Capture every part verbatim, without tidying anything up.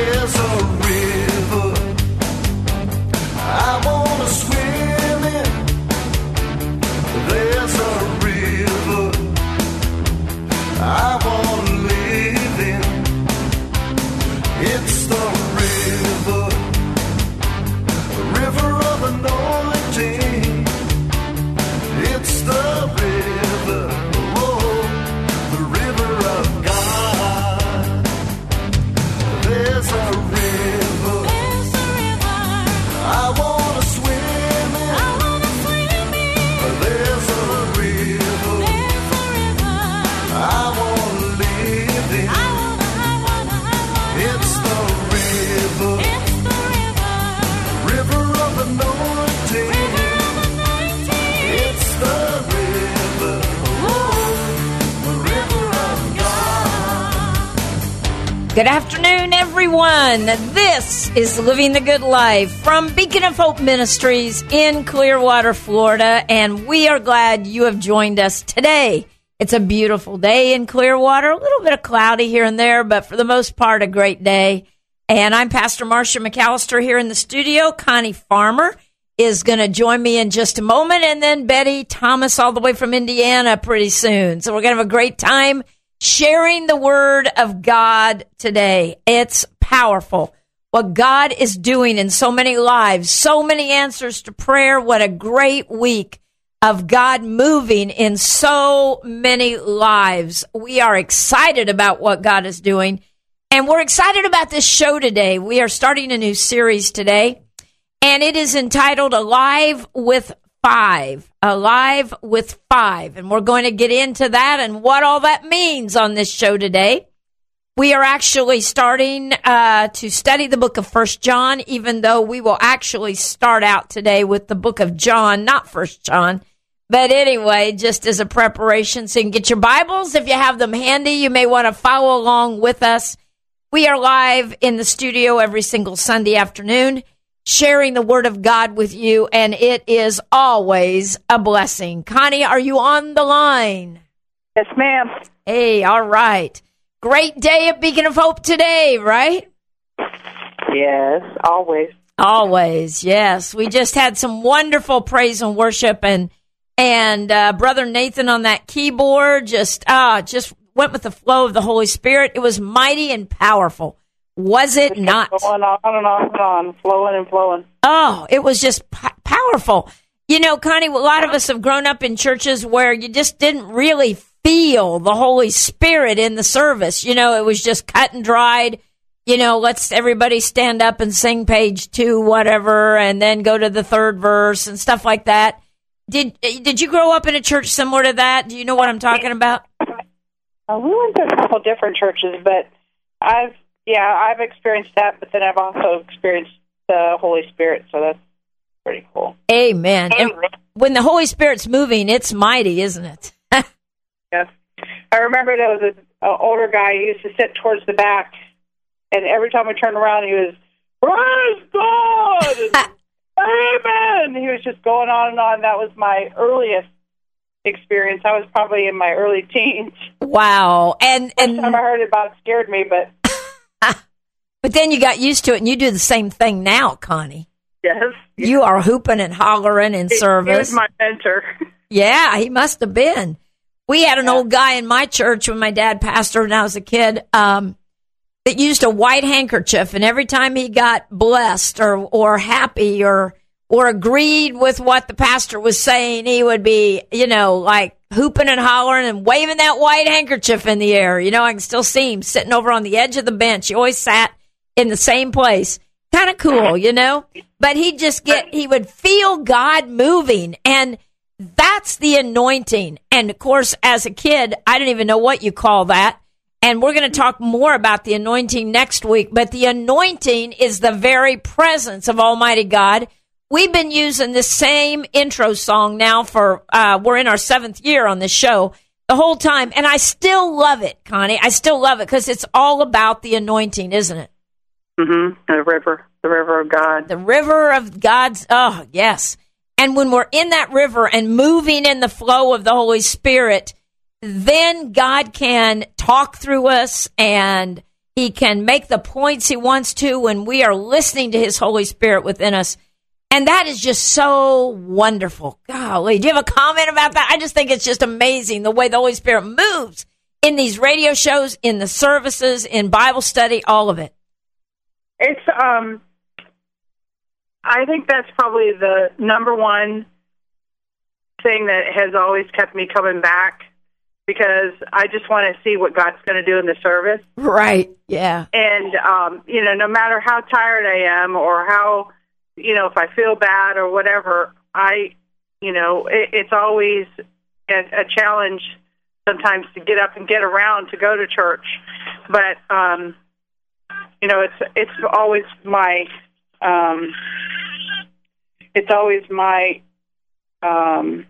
There's a river I wanna swim in. There's a river I wanna live in. It's the river, the river of anointing. It's the river, oh, the river of God. There's a river, there's a river I wanna swim in. I wanna swim in. There's a river, there's a river I wanna live in. I wanna, I wanna, I wanna. It's the river, it's the river, river of anointing. River of anointing. It's the river, oh, the river of God. Good afternoon, everyone. This is Living the Good Life from Beacon of Hope Ministries in Clearwater, Florida, and we are glad you have joined us today. It's a beautiful day in Clearwater, a little bit of cloudy here and there, but for the most part, a great day. And I'm Pastor Marcia McAllister here in the studio. Connie Farmer is going to join me in just a moment, and then Betty Thomas all the way from Indiana pretty soon. So we're going to have a great time sharing the Word of God today. It's powerful what God is doing in so many lives, so many answers to prayer. What a great week of God moving in so many lives. We are excited about what God is doing, and we're excited about this show today. We are starting a new series today, and it is entitled Alive with Five. Alive with Five. And we're going to get into that and what all that means on this show today. We are actually starting uh, to study the book of First John, even though we will actually start out today with the book of John, not First John. But anyway, just as a preparation, so you can get your Bibles. If you have them handy, you may want to follow along with us. We are live in the studio every single Sunday afternoon, sharing the Word of God with you, and it is always a blessing. Connie, are you on the line? Yes, ma'am. Hey, all right. Great day at Beacon of Hope today, right? Yes, always. Always, yes. We just had some wonderful praise and worship, and and uh, Brother Nathan on that keyboard just uh, just went with the flow of the Holy Spirit. It was mighty and powerful. Was it not? Going on and on and on, flowing and flowing. Oh, it was just p- powerful. You know, Connie, a lot of us have grown up in churches where you just didn't really feel the Holy Spirit in the service. You know, it was just cut and dried. You know, let's everybody stand up and sing page two, whatever, and then go to the third verse and stuff like that. Did did you grow up in a church similar to that? Do you know what I'm talking about? Uh, we went to a couple different churches, but I've Yeah, I've experienced that, but then I've also experienced the Holy Spirit, so that's pretty cool. Amen. And when the Holy Spirit's moving, it's mighty, isn't it? Yes. I remember there was an older guy who used to sit towards the back, and every time we turned around, he was, praise God! And, amen! He was just going on and on. That was my earliest experience. I was probably in my early teens. Wow. And, and the first time I heard it about it scared me, but... But then you got used to it, and you do the same thing now, Connie. Yes. You are hooping and hollering in he, service. He was my mentor. Yeah, he must have been. We had an yeah. old guy in my church when my dad pastored and I was a kid um, that used a white handkerchief, and every time he got blessed or, or happy or or agreed with what the pastor was saying, he would be, you know, like hooping and hollering and waving that white handkerchief in the air. You know, I can still see him sitting over on the edge of the bench. He always sat in the same place. Kind of cool, you know? But he'd just get, he would feel God moving, and that's the anointing. And, of course, as a kid, I didn't even know what you call that. And we're going to talk more about the anointing next week. But the anointing is the very presence of Almighty God. We've been using this same intro song now for, uh, we're in our seventh year on this show the whole time. And I still love it, Connie. I still love it because it's all about the anointing, isn't it? Mm-hmm. The river, the river of God. The river of God's, oh, yes. And when we're in that river and moving in the flow of the Holy Spirit, then God can talk through us and He can make the points he wants to when we are listening to his Holy Spirit within us. And that is just so wonderful. Golly, do you have a comment about that? I just think it's just amazing the way the Holy Spirit moves in these radio shows, in the services, in Bible study, all of it. It's, um, I think that's probably the number one thing that has always kept me coming back, because I just want to see what God's going to do in the service. Right, yeah. And, um, you know, no matter how tired I am or how, you know, if I feel bad or whatever, I, you know, it, it's always a, a challenge sometimes to get up and get around to go to church. But, um, you know, it's it's always my, um, it's always my um,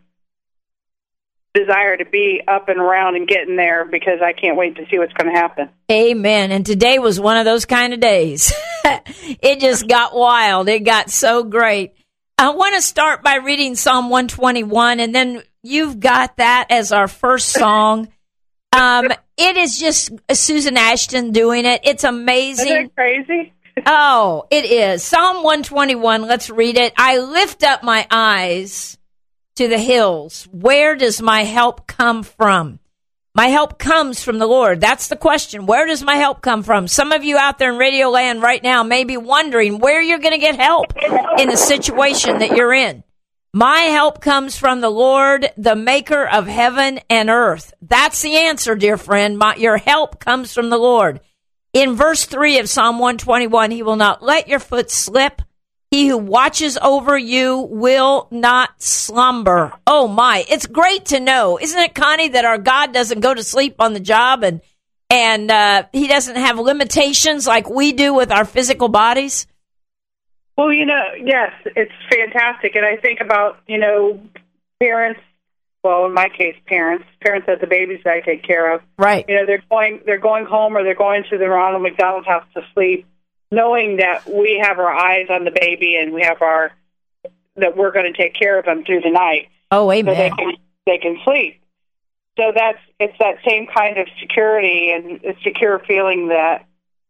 desire to be up and around and getting there, because I can't wait to see what's going to happen. Amen. And today was one of those kind of days. It just got wild. It got so great. I want to start by reading Psalm one twenty-one, and then you've got that as our first song. Um, it is just Susan Ashton doing it. It's amazing. Isn't it crazy? Oh, it is. Psalm one twenty-one, let's read it. I lift up my eyes to the hills. Where does my help come from? My help comes from the Lord. That's the question. Where does my help come from? Some of you out there in Radio Land right now may be wondering where you're going to get help in the situation that you're in. My help comes from the Lord, the maker of heaven and earth. That's the answer, dear friend. My, your help comes from the Lord. In verse three of Psalm one twenty-one, he will not let your foot slip. He who watches over you will not slumber. Oh, my. It's great to know. Isn't it, Connie, that our God doesn't go to sleep on the job, and and uh, he doesn't have limitations like we do with our physical bodies? Well, you know, yes, it's fantastic. And I think about, you know, parents, well, in my case, parents, parents that the babies that I take care of. Right. You know, they're going, they're going home, or they're going to the Ronald McDonald House to sleep, knowing that we have our eyes on the baby and we have our, that we're going to take care of them through the night. Oh, amen. So they can, they can sleep. So that's, it's that same kind of security and a secure feeling that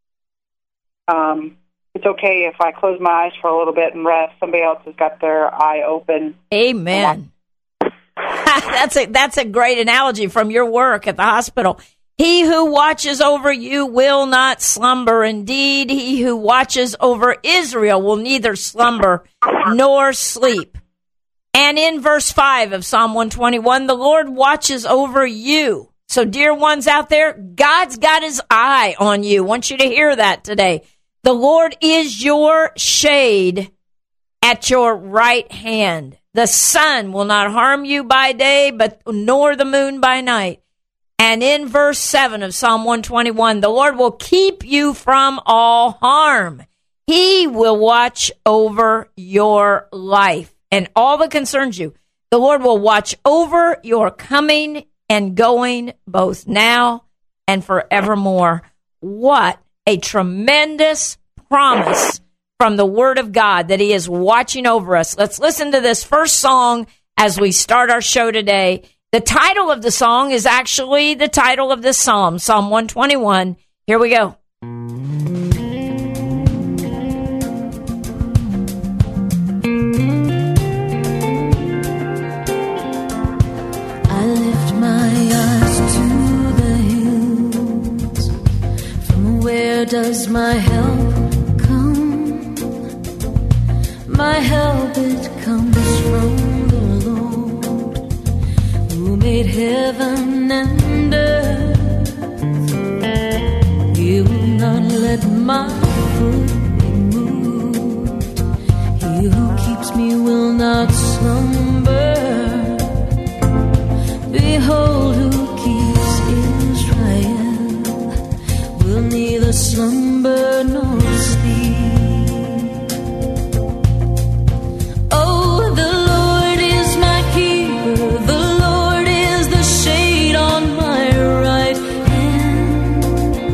um, it's okay if I close my eyes for a little bit and rest. Somebody else has got their eye open. Amen. That's a, that's a great analogy from your work at the hospital. He who watches over you will not slumber. Indeed, he who watches over Israel will neither slumber nor sleep. And in verse five of Psalm one twenty-one, the Lord watches over you. So, dear ones out there, God's got his eye on you. I want you to hear that today. The Lord is your shade at your right hand. The sun will not harm you by day, but nor the moon by night. And in verse seven of Psalm one twenty-one, the Lord will keep you from all harm. He will watch over your life and all that concerns you. The Lord will watch over your coming and going, both now and forevermore. What a tremendous promise from the Word of God that he is watching over us. Let's listen to this first song as we start our show today. The title of the song is actually the title of this psalm, Psalm one twenty-one. Here we go. I lift my eyes to the hills. From where does my help come? My help, it comes from the Lord, who made heaven and earth. He will not let my foot be moved. He who keeps me will not slumber. Behold, who keeps Israel will neither slumber nor sleep. Oh, the Lord is my keeper. The Lord is the shade on my right hand.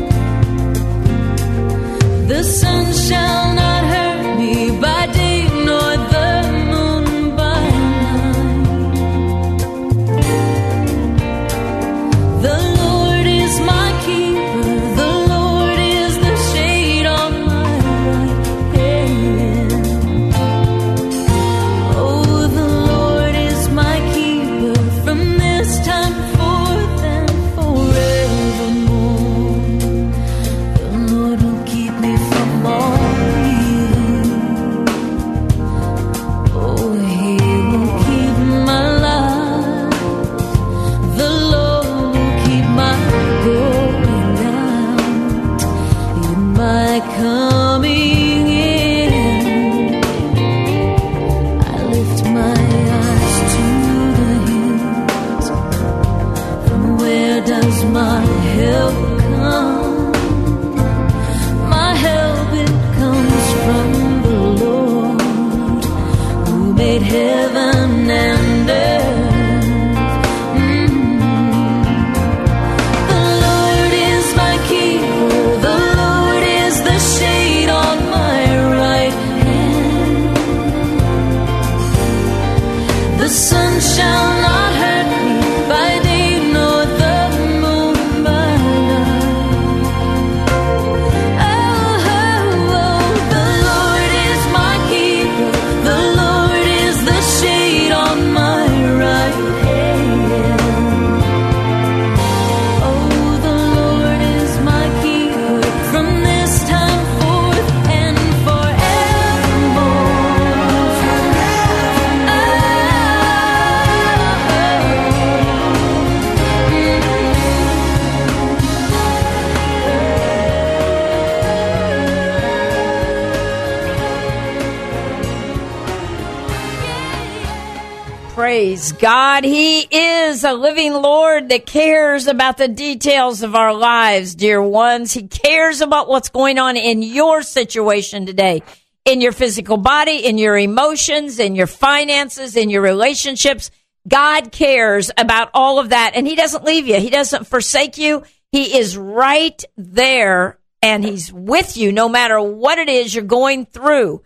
The sun shall not hurt me by day, nor the moon by night. The Lord is my keeper. The Lord is made heaven and earth. The sun shall not hurt me by day, nor the moon by night. Oh, oh, oh, the Lord is my keeper. The Lord is the shade on my right hand. Oh, the Lord is my keeper from this time forth and forevermore. Praise God. He is a living Lord that cares about the details of our lives, dear ones. He cares about what's going on in your situation today, in your physical body, in your emotions, in your finances, in your relationships. God cares about all of that, and He doesn't leave you. He doesn't forsake you. He is right there, and He's with you no matter what it is you're going through.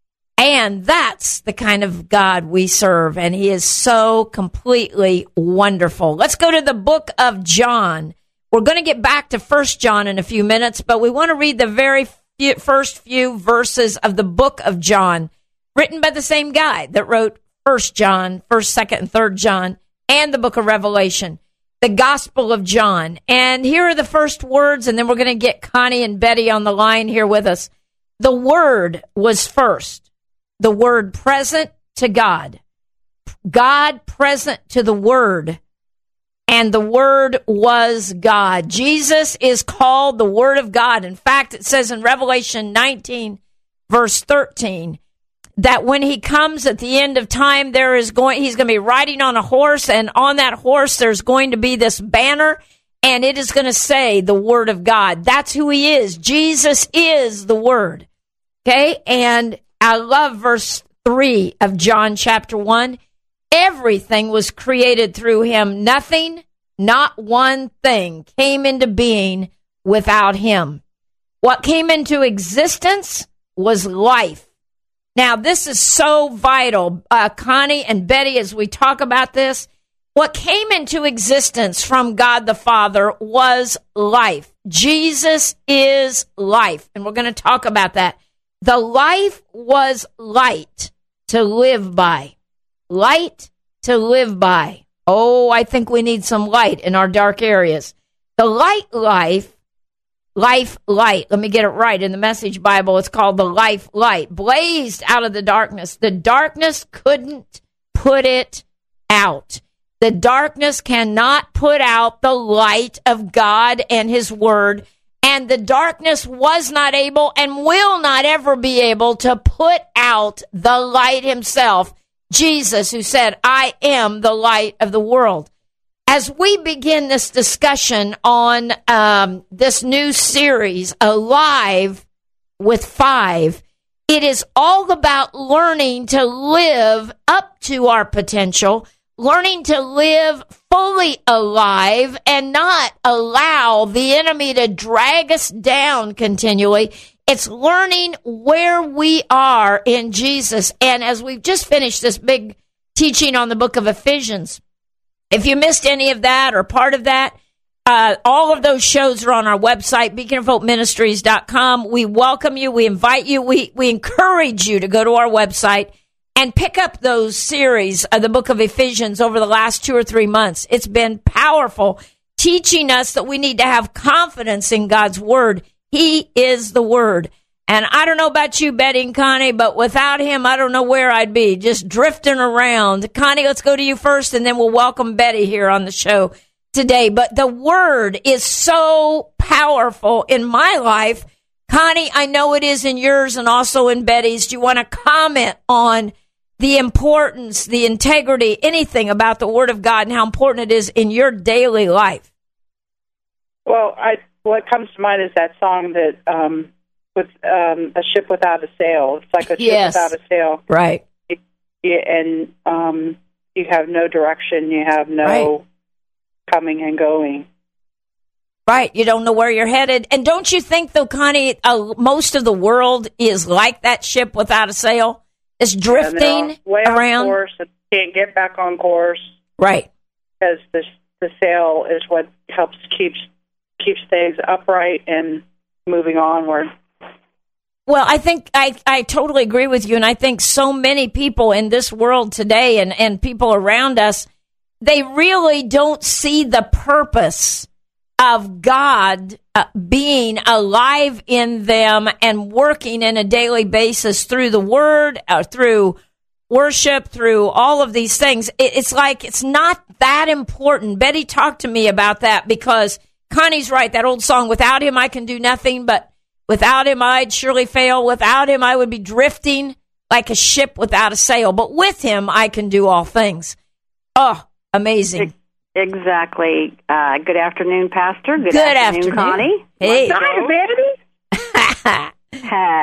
And that's the kind of God we serve, and He is so completely wonderful. Let's go to the book of John. We're going to get back to First John in a few minutes, but we want to read the very few, first few verses of the book of John, written by the same guy that wrote First John, First, Second, and Third John, and the book of Revelation, the Gospel of John. And here are the first words, and then we're going to get Connie and Betty on the line here with us. The Word was first. The Word present to God. God present to the Word. And the Word was God. Jesus is called the Word of God. In fact, it says in Revelation nineteen, verse thirteen, that when He comes at the end of time, there is going, He's going to be riding on a horse, and on that horse there's going to be this banner, and it is going to say the Word of God. That's who He is. Jesus is the Word. Okay? And I love verse three of John chapter one. Everything was created through Him. Nothing, not one thing, came into being without Him. What came into existence was life. Now, this is so vital, uh, Connie and Betty, as we talk about this. What came into existence from God the Father was life. Jesus is life, and we're going to talk about that. The life was light to live by. Light to live by. Oh, I think we need some light in our dark areas. The light life, life light, let me get it right. In the Message Bible, it's called the life light, blazed out of the darkness. The darkness couldn't put it out. The darkness cannot put out the light of God and His Word. And the darkness was not able and will not ever be able to put out the light Himself, Jesus, who said, I am the light of the world. As we begin this discussion on um, this new series, Alive with Five, it is all about learning to live up to our potential, learning to live fully alive and not allow the enemy to drag us down continually. It's learning where we are in Jesus. And as we've just finished this big teaching on the book of Ephesians, if you missed any of that or part of that, uh, all of those shows are on our website, beacon of hope ministries dot com. We welcome you. We invite you. We, we encourage you to go to our website and pick up those series of the book of Ephesians over the last two or three months. It's been powerful, teaching us that we need to have confidence in God's Word. He is the Word. And I don't know about you, Betty and Connie, but without Him, I don't know where I'd be, just drifting around. Connie, let's go to you first, and then we'll welcome Betty here on the show today. But the Word is so powerful in my life. Connie, I know it is in yours and also in Betty's. Do you want to comment on the importance, the integrity, anything about the Word of God and how important it is in your daily life? Well, I what comes to mind is that song that um, with um, a ship without a sail. It's like a ship yes. without a sail. Right. you, and um, you have no direction. You have no Right. coming and going. Right. You don't know where you're headed. And don't you think, though, Connie, uh, most of the world is like that ship without a sail? It's drifting And they're way around. off course and can't get back on course Right. because the the sail is what helps keeps keeps things upright and moving onward. Well, I think I, I totally agree with you. And I think so many people in this world today and, and people around us, they really don't see the purpose of God uh, being alive in them and working in a daily basis through the word, uh, through worship, through all of these things. It, it's like it's not that important. Betty talked to me about that because Connie's right. That old song, without him, I can do nothing, but without him, I'd surely fail. Without him, I would be drifting like a ship without a sail. But with him, I can do all things. Oh, amazing. Exactly. Uh, good afternoon, Pastor. Good, Good afternoon. Connie. Hey. Hi, Betty.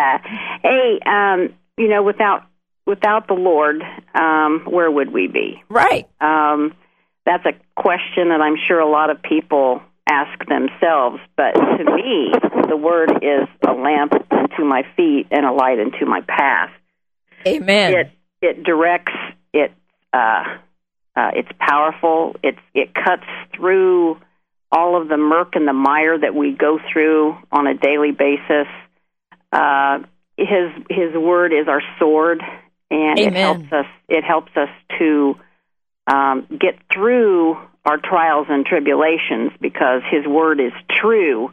hey, um, you know, without without the Lord, um, where would we be? Right. Um, that's a question that I'm sure a lot of people ask themselves. But to me, the Word is a lamp unto my feet and a light unto my path. Amen. It it directs. It uh, uh, it's powerful. It's it cuts through all of the murk and the mire that we go through on a daily basis. Uh, his His Word is our sword, and Amen. it helps us. It helps us to um, get through our trials and tribulations because His Word is true,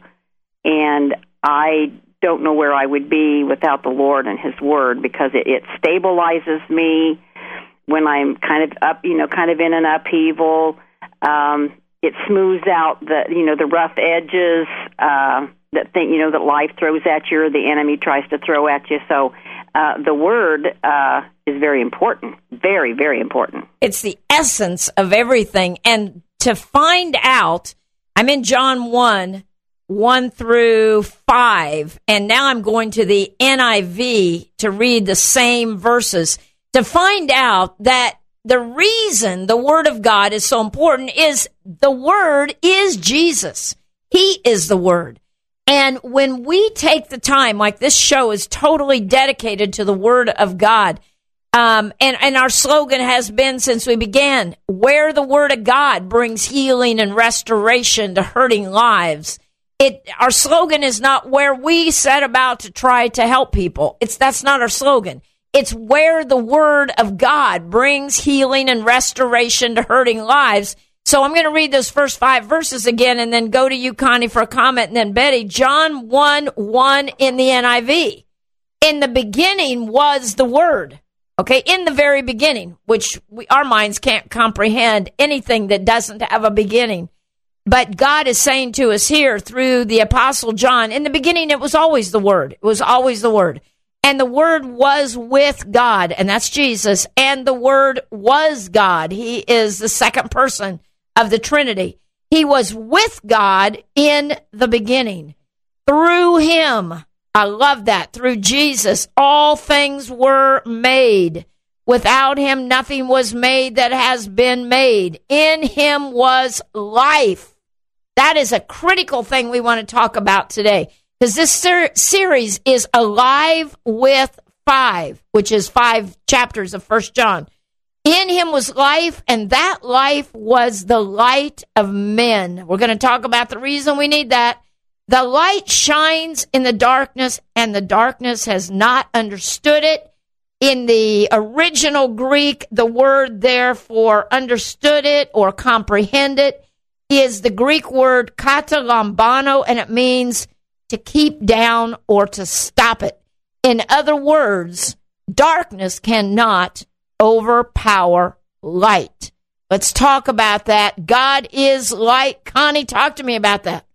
and I don't know where I would be without the Lord and His Word because it, it stabilizes me when I'm kind of up, you know, kind of in an upheaval. Um, it smooths out the, you know, the rough edges uh, that thing, you know, that life throws at you or the enemy tries to throw at you. So uh, the Word uh, is very important, very, very important. It's the essence of everything. And to find out, I'm in John one, one through five, and now I'm going to the N I V to read the same verses to find out that the reason the Word of God is so important is the Word is Jesus. He is the Word. And when we take the time, like this show is totally dedicated to the Word of God, um, and, and our slogan has been since we began, where the Word of God brings healing and restoration to hurting lives. It, our slogan is not where we set about to try to help people. It's that's not our slogan. It's where the Word of God brings healing and restoration to hurting lives. So I'm going to read those first five verses again and then go to you, Connie, for a comment, and then Betty. John one, one in the N I V. In the beginning was the Word. Okay, in the very beginning, which we, our minds can't comprehend anything that doesn't have a beginning. But God is saying to us here through the Apostle John, in the beginning it was always the Word. It was always the Word. And the Word was with God, and that's Jesus. And the Word was God. He is the second person of the Trinity. He was with God in the beginning. Through Him, I love that, through Jesus, all things were made. Without Him, nothing was made that has been made. In Him was life. That is a critical thing we want to talk about today. Because this ser- series is Alive with Five, which is five chapters of First John. In Him was life, and that life was the light of men. We're going to talk about the reason we need that. The light shines in the darkness, and the darkness has not understood it. In the original Greek, the word there for understood it or comprehend it is the Greek word katalambano, and it means to keep down or to stop it. In other words, darkness cannot overpower light. Let's talk about that. God is light. Connie, talk to me about that.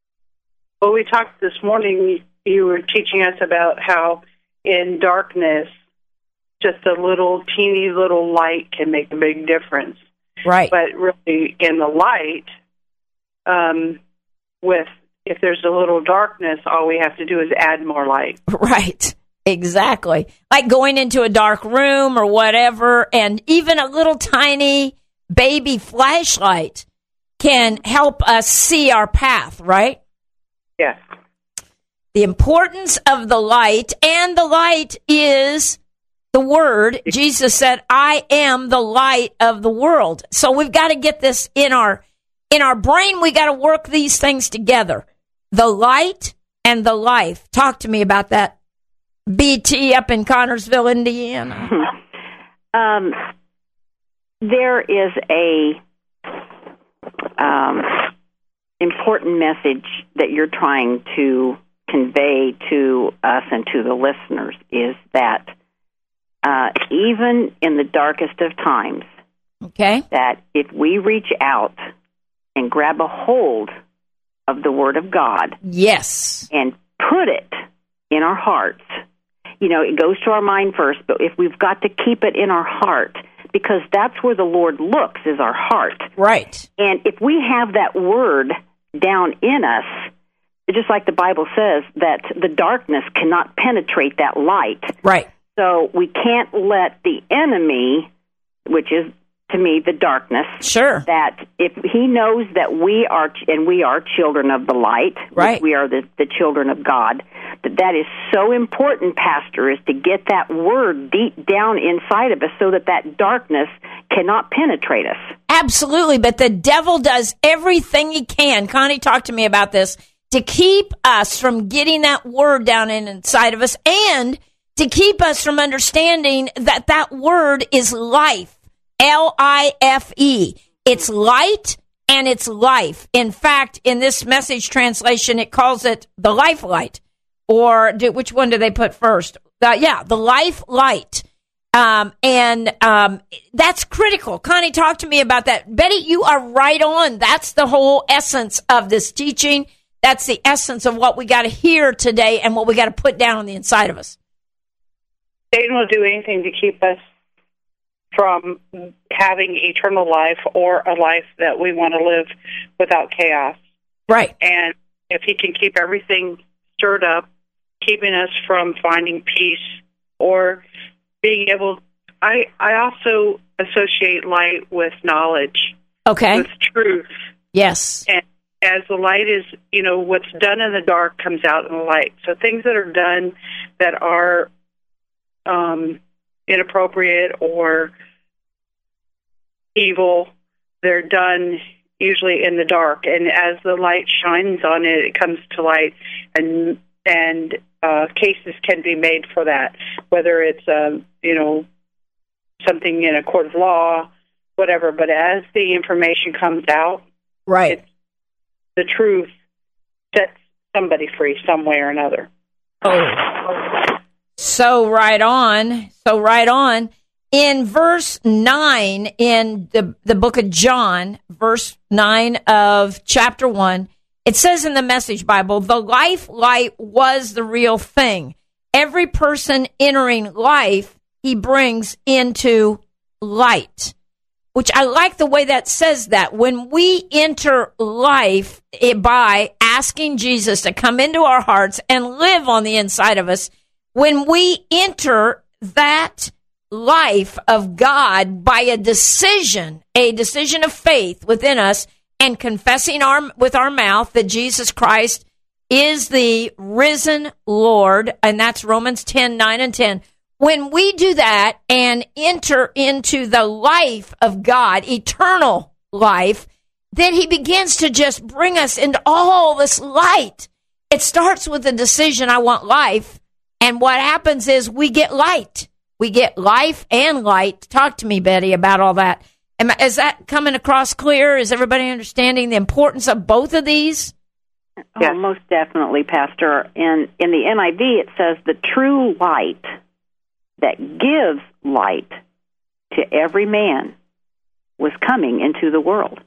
Well, we talked this morning, you were teaching us about how in darkness, just a little teeny little light can make a big difference. Right. But really, in the light, um, with if there's a little darkness, all we have to do is add more light. Right. exactly. Like going into a dark room or whatever, and even a little tiny baby flashlight can help us see our path, right? Yes. The importance of the light, and the light is the Word. Jesus said, I am the light of the world. So we've got to get this in our in our brain. We got to work these things together. The light and the life. Talk to me about that. B T up in Connersville, Indiana. um, there is a um, important message that you're trying to convey to us and to the listeners, is that uh, even in the darkest of times, okay, that if we reach out and grab a hold of the Word of God, yes, and put it in our hearts, you know, it goes to our mind first, but if we've got to keep it in our heart, because that's where the Lord looks, is our heart. Right. And if we have that Word down in us, just like the Bible says, that the darkness cannot penetrate that light. Right. So we can't let the enemy, which is, to me, the darkness, sure, that if he knows that we are, and we are children of the light, right, we are the, the children of God, that that is so important, Pastor, is to get that Word deep down inside of us so that that darkness cannot penetrate us. Absolutely, but the devil does everything he can. Connie, talk to me about this, to keep us from getting that Word down in inside of us, and to keep us from understanding that that Word is life. L I F E. It's light and it's life. In fact, in this Message translation, it calls it the life light. Or do, which one do they put first? Uh, yeah, the life light. Um, and um, that's critical. Connie, talk to me about that. Betty, you are right on. That's the whole essence of this teaching. That's the essence of what we got to hear today and what we got to put down on the inside of us. Satan will do anything to keep us from having eternal life, or a life that we want to live without chaos. Right. And if he can keep everything stirred up, keeping us from finding peace or being able... I, I also associate light with knowledge. Okay. With truth. Yes. And as the light is, you know, what's done in the dark comes out in the light. So things that are done that are um, inappropriate or evil, they're done usually in the dark. And as the light shines on it, it comes to light, and and uh, cases can be made for that, whether it's, um, you know, something in a court of law, whatever. But as the information comes out, right, it's, the truth sets somebody free some way or another. Oh, so right on. So right on. In verse nine, in the, the book of John, verse nine of chapter one, it says in the Message Bible, the life light was the real thing. Every person entering life, he brings into light. Which I like the way that says that. When we enter life it, by asking Jesus to come into our hearts and live on the inside of us, when we enter that life of God by a decision, a decision of faith within us, and confessing our with our mouth that Jesus Christ is the risen Lord, and that's Romans ten, nine and ten. When we do that and enter into the life of God, eternal life, then he begins to just bring us into all this light. It starts with the decision, I want life, and what happens is we get light. We get life and light. Talk to me, Betty, about all that. Am, is that coming across clear? Is everybody understanding the importance of both of these? Yes. Oh, most definitely, Pastor. In, in the N I V, it says the true light that gives light to every man was coming into the world.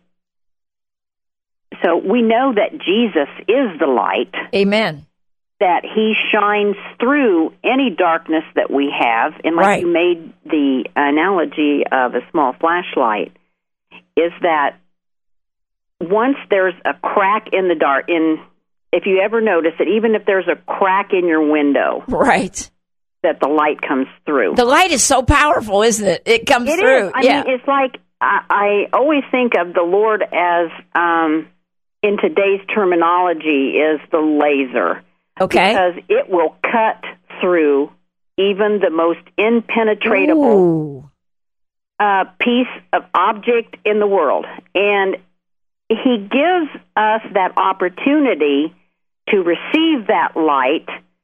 So we know that Jesus is the light. Amen. That he shines through any darkness that we have. And like right. you made the analogy of a small flashlight, is that once there's a crack in the dark, in if you ever notice that even if there's a crack in your window, right, that the light comes through. The light is so powerful, isn't it? It comes It through. is. I yeah. mean, it's like I, I always think of the Lord as, um, in today's terminology, is the laser. Okay. Because it will cut through even the most impenetrable Ooh. uh, piece of object in the world. And he gives us that opportunity to receive that light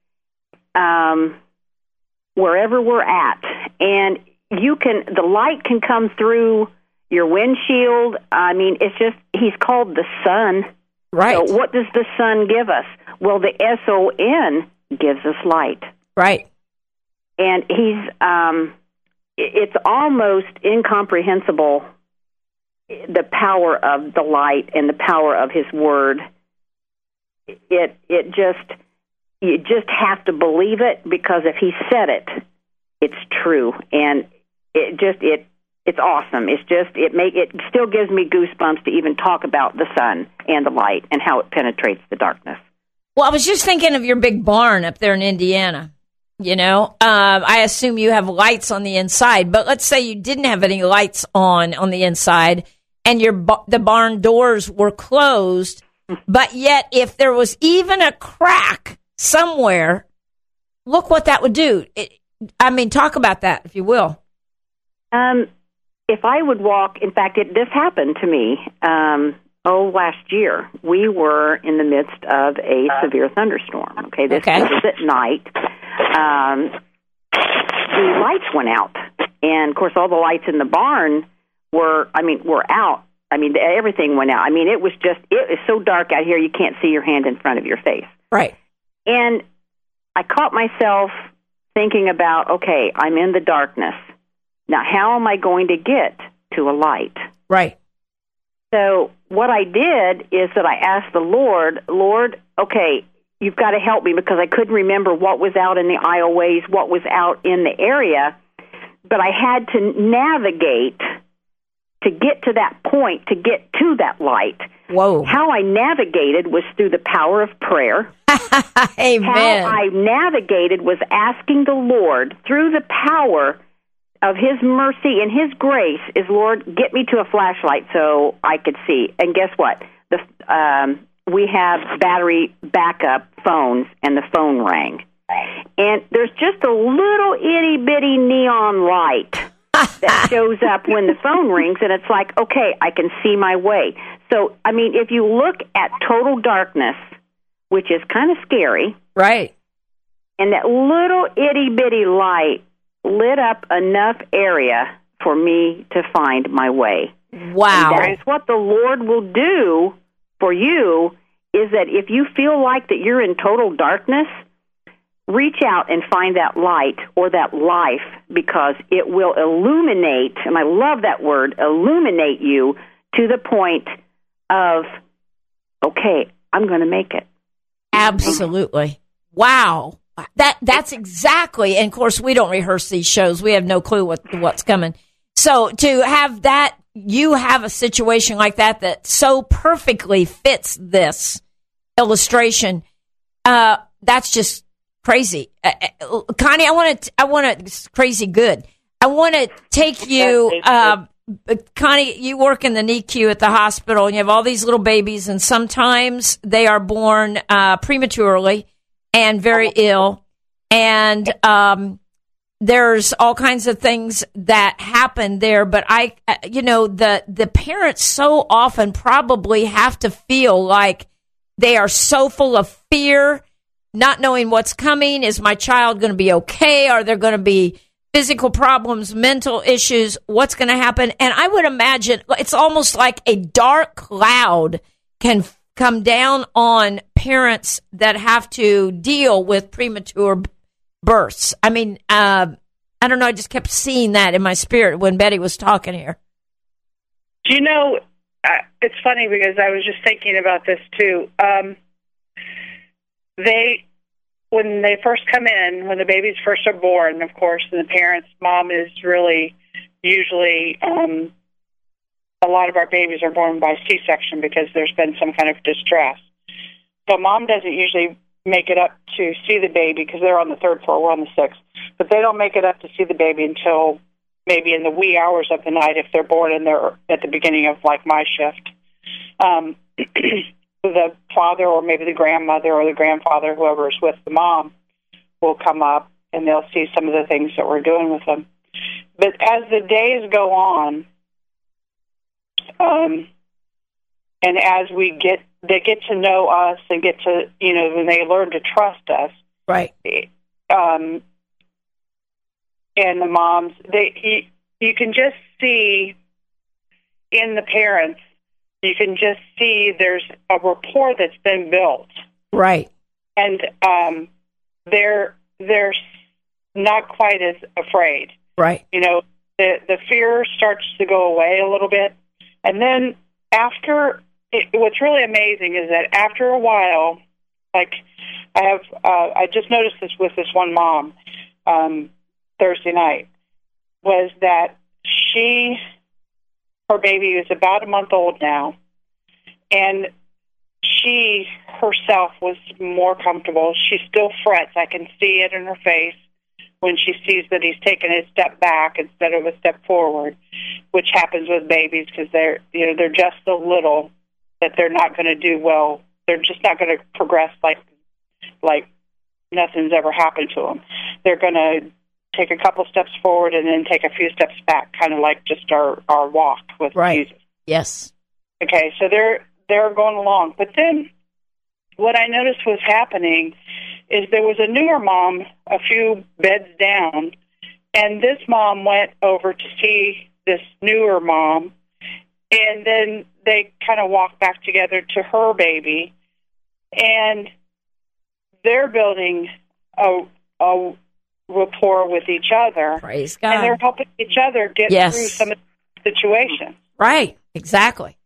um, wherever we're at. And you can, the light can come through your windshield. I mean, it's just, he's called the sun. Right. So what does the sun give us? Well, the S O N gives us light. Right. And he's, um, it's almost incomprehensible, the power of the light and the power of his word. It, it just, you just have to believe it, because if he said it, it's true. And it just, it, it's awesome. It's just, it make, it still gives me goosebumps to even talk about the sun and the light and how it penetrates the darkness. Well, I was just thinking of your big barn up there in Indiana. You know, um, I assume you have lights on the inside, but let's say you didn't have any lights on on the inside, and your the barn doors were closed. But yet, if there was even a crack somewhere, look what that would do. It, I mean, talk about that, if you will. Um, if I would walk, in fact, it, this happened to me. Um, oh, last year we were in the midst of a severe thunderstorm. Okay, this Okay. was at night. Um, the lights went out, and of course, all the lights in the barn were, I mean, were out. I mean, everything went out. I mean, it was just, it is so dark out here, you can't see your hand in front of your face. Right. And I caught myself thinking about, okay, I'm in the darkness. Now, how am I going to get to a light? Right. So what I did is that I asked the Lord, Lord, okay, you've got to help me, because I couldn't remember what was out in the aisleways, what was out in the area. But I had to navigate to get to that point, to get to that light. Whoa. How I navigated was through the power of prayer. Amen. How I navigated was asking the Lord, through the power of his mercy and his grace, is, Lord, get me to a flashlight so I could see. And guess what? The um, we have battery backup phones, and the phone rang. And there's just a little itty-bitty neon light that shows up when the phone rings, and it's like, okay, I can see my way. So, I mean, if you look at total darkness, which is kind of scary, Right. and that little itty-bitty light lit up enough area for me to find my way. Wow. And that is what the Lord will do for you, is that if you feel like that you're in total darkness, reach out and find that light or that life, because it will illuminate, and I love that word, illuminate you to the point of, okay, I'm going to make it. Absolutely. Wow. That that's exactly, and of course we don't rehearse these shows. We have no clue what what's coming. So to have that, you have a situation like that that so perfectly fits this illustration. Uh, that's just crazy. Uh, uh, Connie, I want to, I want to, crazy good. I want to take you, uh, Connie, you work in the N I C U at the hospital, and you have all these little babies, and sometimes they are born uh, prematurely and very ill, and um, there's all kinds of things that happen there. But I, you know, the the parents so often probably have to feel like they are so full of fear, not knowing what's coming. Is my child going to be okay? Are there going to be physical problems, mental issues? What's going to happen? And I would imagine it's almost like a dark cloud can come down on parents that have to deal with premature births. I mean, uh, I don't know. I just kept seeing that in my spirit when Betty was talking here. Do you know, uh, it's funny because I was just thinking about this too. Um, they, when they first come in, when the babies first are born, of course, and the parents, mom is really usually, um, a lot of our babies are born by C-section because there's been some kind of distress. So mom doesn't usually make it up to see the baby because they're on the third floor, we're on the sixth. But they don't make it up to see the baby until maybe in the wee hours of the night if they're born in there at the beginning of, like, my shift. Um, the father or maybe the grandmother or the grandfather, whoever is with the mom, will come up, and they'll see some of the things that we're doing with them. But as the days go on, um, and as we get, they get to know us and get to, you know, when they learn to trust us. Right. Um, and the moms, they, you, you can just see in the parents, you can just see there's a rapport that's been built. Right. And um, they're, they're not quite as afraid. Right. You know, the, the fear starts to go away a little bit. And then after, it, what's really amazing is that after a while, like I have, uh, I just noticed this with this one mom um, Thursday night, was that she, her baby is about a month old now, and she herself was more comfortable. She still frets. I can see it in her face when she sees that he's taken a step back instead of a step forward, which happens with babies because they're, you know, they're just so little that they're not going to do well. They're just not going to progress like like nothing's ever happened to them. They're going to take a couple steps forward and then take a few steps back, kind of like just our, our walk with right. Jesus. Yes. Okay, so they're they're going along. But then what I noticed was happening is there was a newer mom a few beds down, and this mom went over to see this newer mom, and then they kind of walked back together to her baby, and they're building a, a rapport with each other. Praise God. And they're helping each other get yes. through some of the situations. Right, exactly.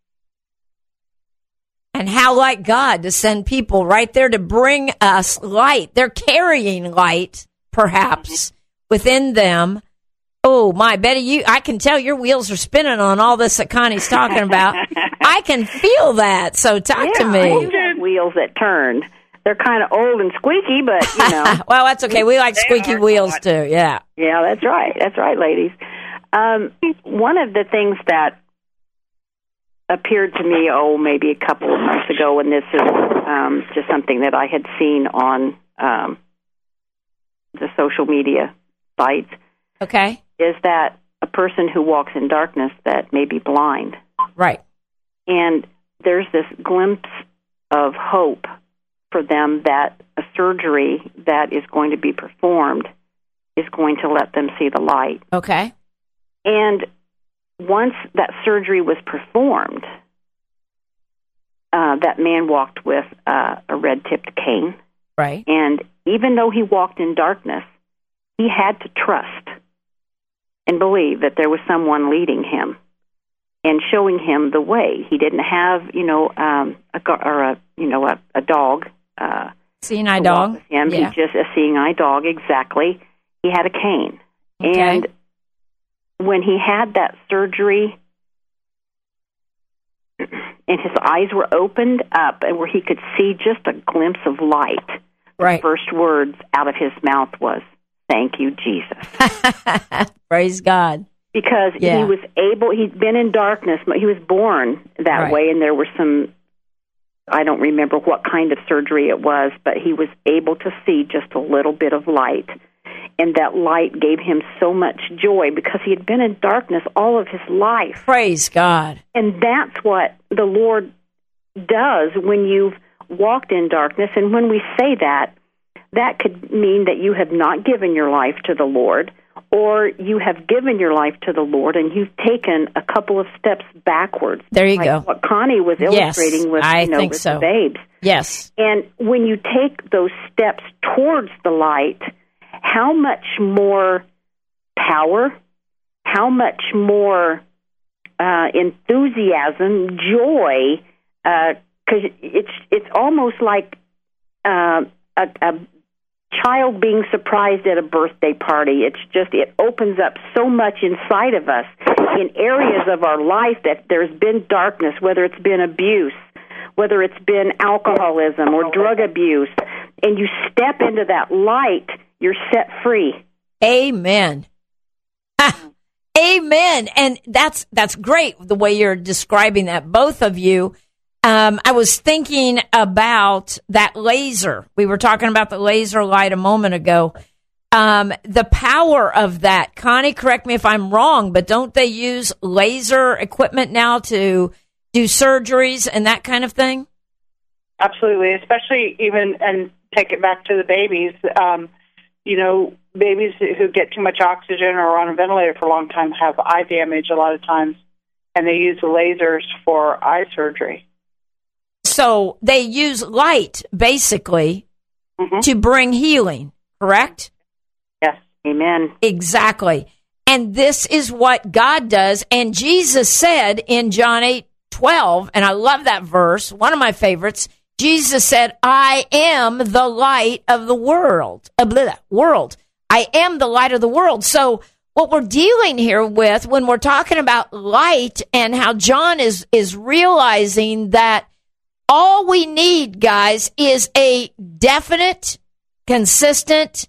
And how like God to send people right there to bring us light. They're carrying light, perhaps, mm-hmm. within them. Oh, my, Betty, you, I can tell your wheels are spinning on all this that Connie's talking about. I can feel that, so talk yeah, to me. I do have wheels that turn. They're kind of old and squeaky, but, you know. Well, that's okay. We like They squeaky wheels, not. too, yeah. Yeah, that's right. That's right, ladies. Um, one of the things that appeared to me, oh, maybe a couple of months ago, and this is um, just something that I had seen on um, the social media sites, okay, is that a person who walks in darkness that may be blind. Right. And there's this glimpse of hope for them that a surgery that is going to be performed is going to let them see the light. Okay. And once that surgery was performed, uh, that man walked with uh, a red-tipped cane. Right. And even though he walked in darkness, he had to trust and believe that there was someone leading him and showing him the way. He didn't have, you know, um, a or a you know a, a dog. Uh, seeing eye dog. With him. Yeah. He just a seeing eye dog. Exactly. He had a cane, okay. and when he had that surgery, and his eyes were opened up, and where he could see just a glimpse of light. Right. The first words out of his mouth was, "Thank you, Jesus." Praise God. Because yeah. he was able, he'd been in darkness, but he was born that right. way, and there were some, I don't remember what kind of surgery it was, but he was able to see just a little bit of light. And that light gave him so much joy because he had been in darkness all of his life. Praise God. And that's what the Lord does when you've walked in darkness. And when we say that, that could mean that you have not given your life to the Lord, or you have given your life to the Lord and you've taken a couple of steps backwards. There you like go. What Connie was illustrating yes, with, I you know, think with so. the babes. Yes. And when you take those steps towards the light, how much more power, how much more uh, enthusiasm, joy, because uh, it's it's almost like uh, a, a child being surprised at a birthday party. It's just, it opens up so much inside of us in areas of our life that there's been darkness, whether it's been abuse, whether it's been alcoholism or drug abuse. and you step into that light, you're set free. Amen. Amen. And that's that's great the way you're describing that, both of you. Um, I was thinking about that laser. We were talking about the laser light a moment ago. Um, the power of that. Connie, correct me if I'm wrong, but don't they use laser equipment now to do surgeries and that kind of thing? Absolutely, especially even, and take it back to the babies. Um, you know, babies who get too much oxygen or are on a ventilator for a long time have eye damage a lot of times, and they use the lasers for eye surgery. So they use light, basically, mm-hmm. to bring healing, correct? Yes. Amen. Exactly. And this is what God does. And Jesus said in John eight twelve, and I love that verse, one of my favorites, Jesus said, I am the light of the world. Uh, blah, world. I am the light of the world. So what we're dealing here with when we're talking about light and how John is, is realizing that all we need, guys, is a definite, consistent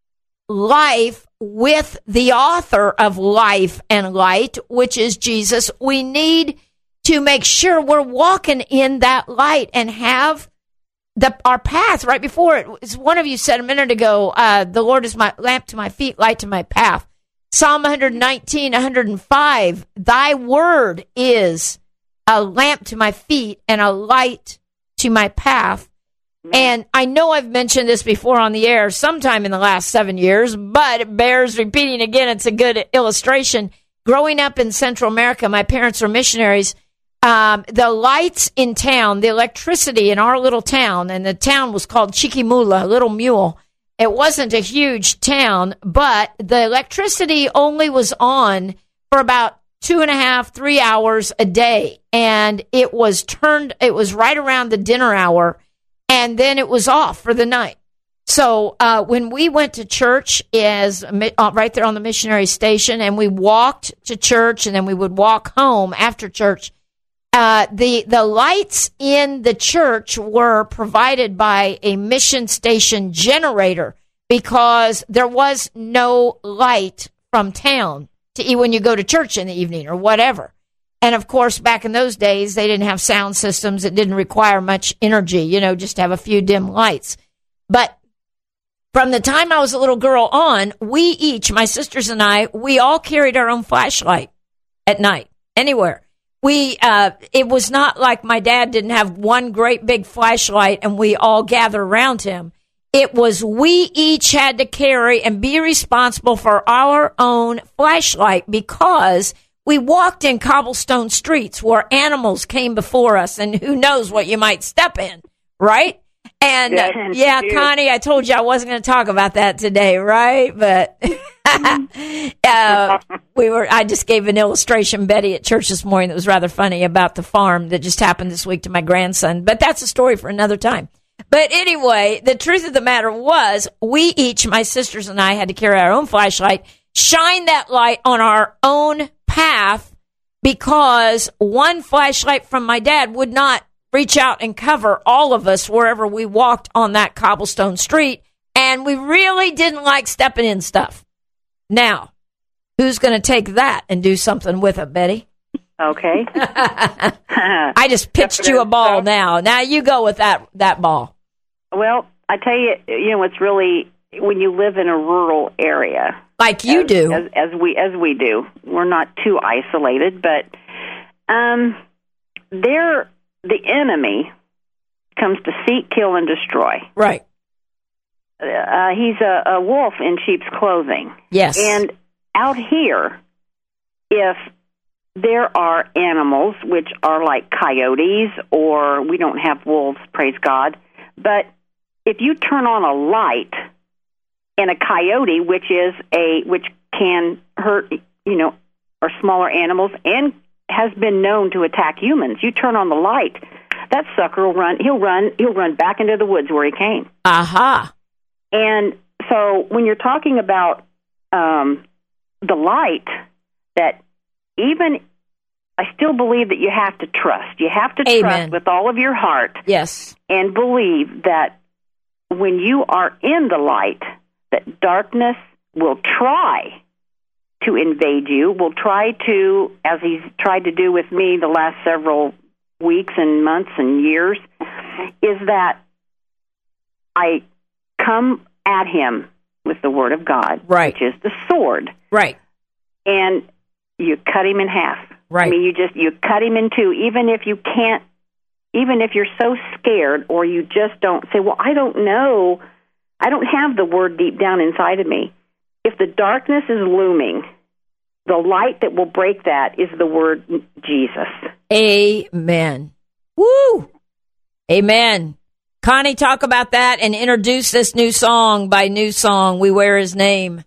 life with the author of life and light, which is Jesus. We need to make sure we're walking in that light and have the our path right before it. As one of you said a minute ago, uh, the Lord is my lamp to my feet, light to my path. Psalm one nineteen, one oh five, thy word is a lamp to my feet and a light to my path. And I know I've mentioned this before on the air sometime in the last seven years, but it bears repeating again. It's a good illustration. Growing up in Central America, my parents were missionaries. Um, the lights in town, the electricity in our little town, and the town was called Chiquimula, Little Mule. It wasn't a huge town, but the electricity only was on for about two and a half, three hours a day. And it was turned, it was right around the dinner hour, and then it was off for the night. So uh, when we went to church as uh, right there on the missionary station, and we walked to church, and then we would walk home after church, uh, the the lights in the church were provided by a mission station generator because there was no light from town to when you go to church in the evening or whatever. And, of course, back in those days, they didn't have sound systems. It didn't require much energy, you know, just to have a few dim lights. But from the time I was a little girl on, we each, my sisters and I, we all carried our own flashlight at night, anywhere. We, uh, it was not like my dad didn't have one great big flashlight and we all gathered around him. It was we each had to carry and be responsible for our own flashlight because we walked in cobblestone streets where animals came before us, and who knows what you might step in, right? And yes, uh, yeah, Connie, I told you I wasn't going to talk about that today, right? But uh, we were. I just gave an illustration, Betty, at church this morning that was rather funny about the farm that just happened this week to my grandson. But that's a story for another time. But anyway, the truth of the matter was, we each, my sisters and I, had to carry our own flashlight, shine that light on our own path, because one flashlight from my dad would not reach out and cover all of us wherever we walked on that cobblestone street, and we really didn't like stepping in stuff. Now, who's going to take that and do something with it, Betty? Okay. I just pitched you a ball now. Now you go with that that ball. Well, I tell you, you know, it's really, when you live in a rural area, like you as, do, as, as we as we do, we're not too isolated, but um, there the enemy comes to seek, kill, and destroy. Right. Uh, he's a, a wolf in sheep's clothing. Yes. And out here, if there are animals which are like coyotes, or we don't have wolves, praise God, but if you turn on a light in a coyote, which is a which can hurt, you know, or smaller animals, and has been known to attack humans, you turn on the light, that sucker will run. He'll run. He'll run back into the woods where he came. Aha. Uh-huh. And so, when you're talking about um, the light, that even I still believe that you have to trust. You have to Amen. Trust with all of your heart. Yes. And believe that when you are in the light, that darkness will try to invade you, will try to, as he's tried to do with me the last several weeks and months and years, is that I come at him with the Word of God, right, which is the sword. Right. And you cut him in half. Right. I mean, you just, you cut him in two, even if you can't, even if you're so scared or you just don't say, well, I don't know, I don't have the Word deep down inside of me. If the darkness is looming, the light that will break that is the word Jesus. Amen. Woo! Amen. Connie, talk about that and introduce this new song by New Song, We Wear His Name.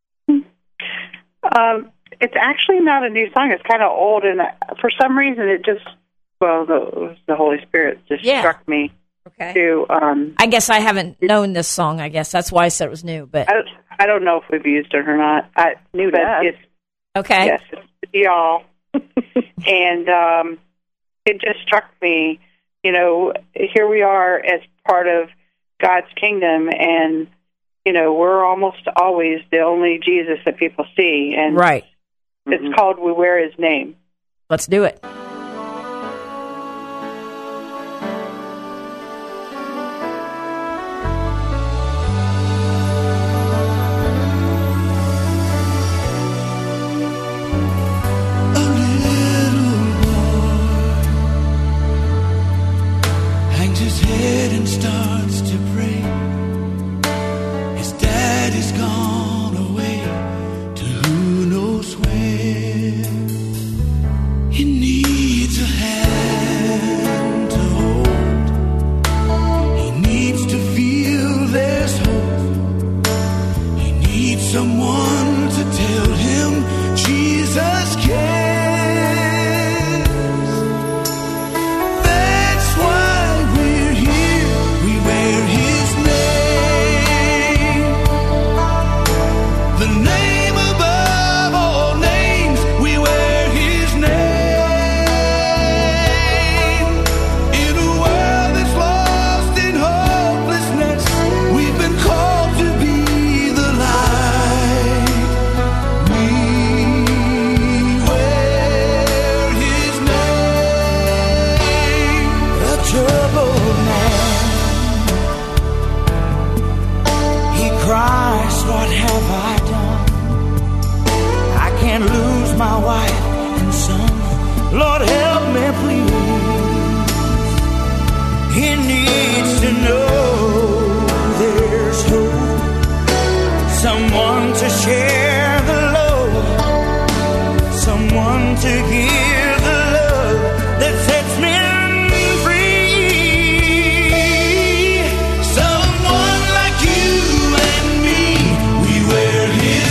Um, it's actually not a new song. It's kind of old, and for some reason it just, well, the, the Holy Spirit just Yeah. struck me Okay. to... Um, I guess I haven't known this song, I guess. That's why I said it was new. But I, don't, I don't know if we've used it or not. I, New to but us. it's, okay. yes, it's y'all. And um, it just struck me, you know, here we are as part of God's kingdom, and, you know, we're almost always the only Jesus that people see. And Right. it's Mhm. called We Wear His Name. Let's do it. A little boy hangs his head and starts to pray. His daddy's gone away to who knows where. He needs a hand to hold. He needs to feel there's hope. He needs someone to tell him Jesus cares. That's why we're here. We wear his name. The name above all names. We wear his name. In a world that's lost in hopelessness, we've been called to be the light. We wear his name. A troubled man, he cries, what have I done? I can't lose my wife and son. Lord, help me, please. He needs to know there's hope. Someone to share the load. Someone to give the love that sets men free. Someone like you and me. We wear his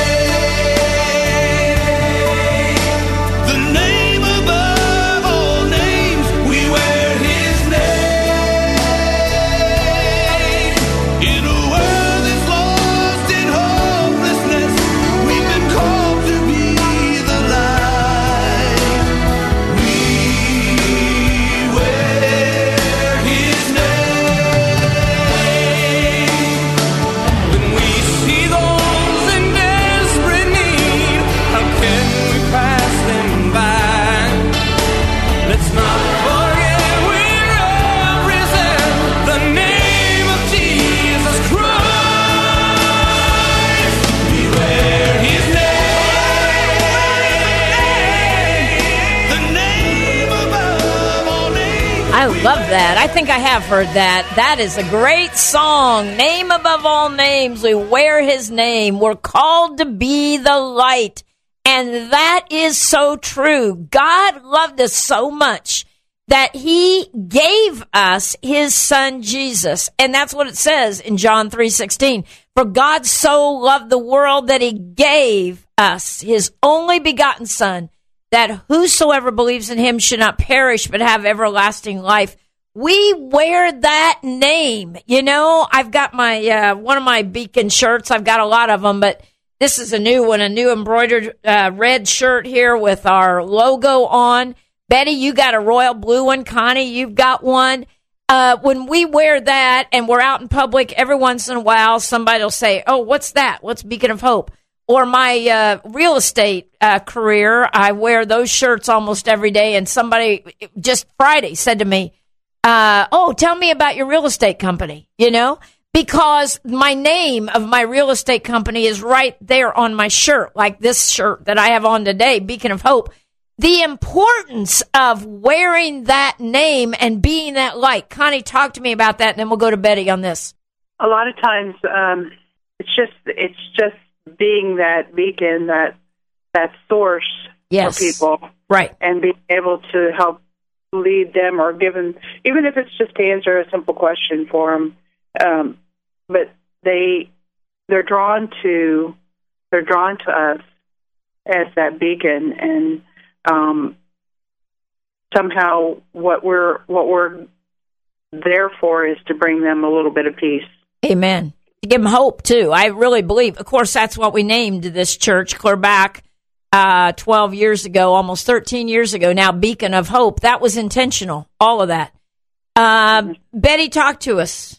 name. The name above all names. We wear his name. In a world that's lost in hopelessness, we've been called to be the light. We wear his name. When we see those in desperate need, how can we pass them by? Let's not forget we represent the name of Jesus Christ. We wear his name, the name above all names. I love that. I think I have heard that. That is a great song. Name above all names. We wear his name. We're called to be the light. And that is so true. God loved us so much that he gave us his son Jesus. And that's what it says in John three sixteen. For God so loved the world that he gave us his only begotten son, that whosoever believes in him should not perish but have everlasting life. We wear that name. You know, I've got my uh, one of my Beacon shirts. I've got a lot of them, but this is a new one, a new embroidered uh, red shirt here with our logo on. Betty, you got a royal blue one. Connie, you've got one. Uh, when we wear that and we're out in public, every once in a while, somebody will say, oh, what's that? What's Beacon of Hope? Or my uh, real estate uh, career, I wear those shirts almost every day. And somebody just Friday said to me, uh, oh, tell me about your real estate company, you know, because my name of my real estate company is right there on my shirt, like this shirt that I have on today, Beacon of Hope. The importance of wearing that name and being that light. Connie, talk to me about that, and then we'll go to Betty on this. A lot of times, um, it's just it's just being that beacon, that that source Yes. for people, Right. and being able to help lead them or give them, even if it's just to answer a simple question for them. Um, but they they're drawn to they're drawn to us as that beacon, and um, somehow what we're what we're there for is to bring them a little bit of peace. Amen. To give them hope, too. I really believe. Of course, that's what we named this church, clear back uh, twelve years ago, almost thirteen years ago now, Beacon of Hope. That was intentional, all of that. Uh, Betty, talk to us.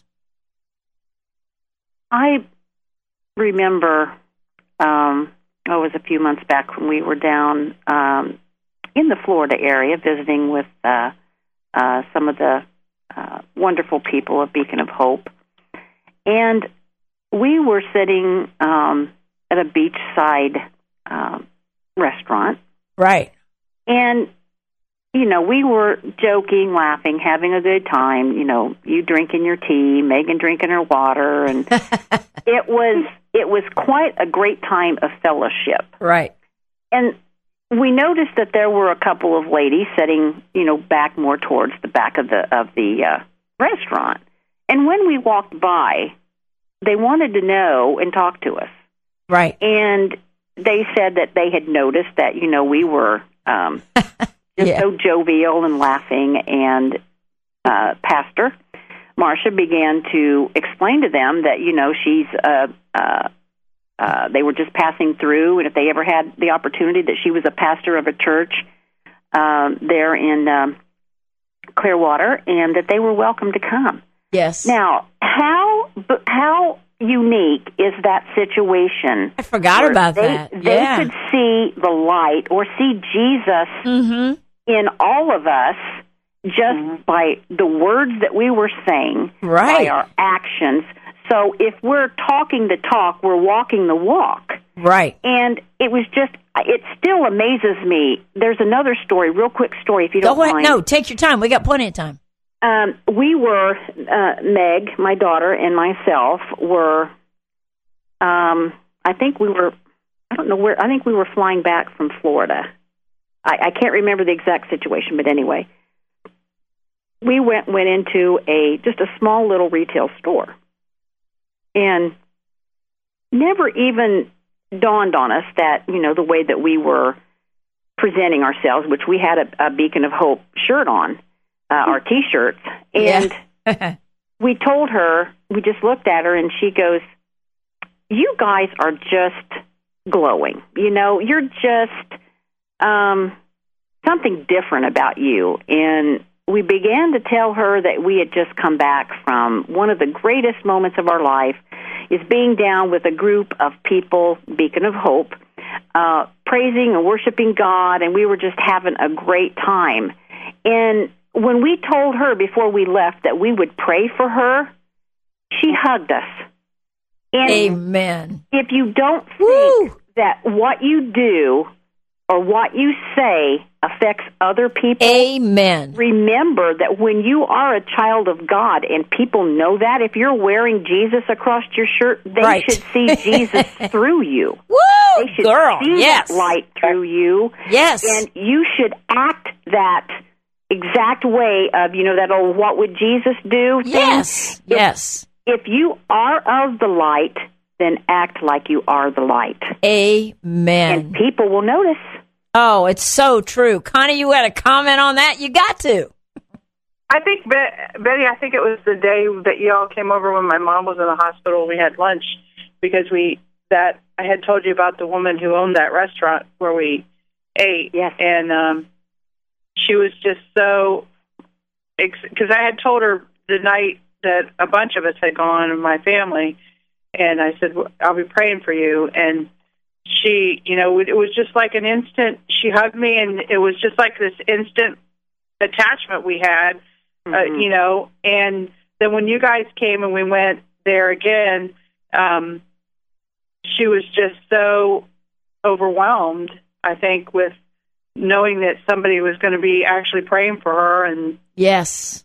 I remember, um, oh, it was a few months back when we were down um, in the Florida area visiting with uh, uh, some of the uh, wonderful people of Beacon of Hope. And we were sitting um, at a beachside um, restaurant. Right. And, you know, we were joking, laughing, having a good time, you know, you drinking your tea, Megan drinking her water, and it was it was quite a great time of fellowship. Right. And we noticed that there were a couple of ladies sitting, you know, back more towards the back of the of the uh, restaurant. And when we walked by, they wanted to know and talk to us. Right. And they said that they had noticed that, you know, we were um, just Yeah. so jovial and laughing. And uh, Pastor Marcia began to explain to them that, you know, she's, uh, uh, uh, they were just passing through, and if they ever had the opportunity, that she was a pastor of a church um, there in um, Clearwater, and that they were welcome to come. Yes. Now, how how unique is that situation? I forgot where about they, that. They yeah. could see the light or see Jesus Mm-hmm. in all of us just mm-hmm. by the words that we were saying, Right. by our actions. So if we're talking the talk, we're walking the walk. Right. And it was just, it still amazes me. There's another story, real quick story, if you don't Go ahead. mind. No, take your time. We got plenty of time. Um, we were, uh, Meg, my daughter, and myself were, um, I think we were, I don't know where, I think we were flying back from Florida. I, I can't remember the exact situation, but anyway. We went went into a, just a small little retail store. And never even dawned on us that, you know, the way that we were presenting ourselves, which we had a, a Beacon of Hope shirt on, uh, our T-shirts, and Yeah. we told her, we just looked at her, and she goes, you guys are just glowing. You know, you're just um, something different about you. And we began to tell her that we had just come back from one of the greatest moments of our life, is being down with a group of people, Beacon of Hope, uh, praising and worshiping God, and we were just having a great time. And when we told her before we left that we would pray for her, she hugged us. And Amen. if you don't think Woo! that what you do or what you say affects other people, Amen. remember that when you are a child of God and people know that, if you're wearing Jesus across your shirt, they Right. should see Jesus through you. Woo! They should Girl, see yes. that light through you. Yes. And you should act that exact way of, you know, that old "what would Jesus do" thing. Yes. If, Yes. If you are of the light, then act like you are the light. Amen. And people will notice. Oh, it's so true. Connie, you had a comment on that? You got to. I think, Be- Betty, I think it was the day that you all came over when my mom was in the hospital. We had lunch because we that I had told you about the woman who owned that restaurant where we ate. Yes. And um, she was just so, because I had told her the night that a bunch of us had gone in my family, and I said, well, I'll be praying for you. And she, you know, it was just like an instant, she hugged me, and it was just like this instant attachment we had, mm-hmm. uh, you know. And then when you guys came and we went there again, um, she was just so overwhelmed, I think, with knowing that somebody was going to be actually praying for her. And yes.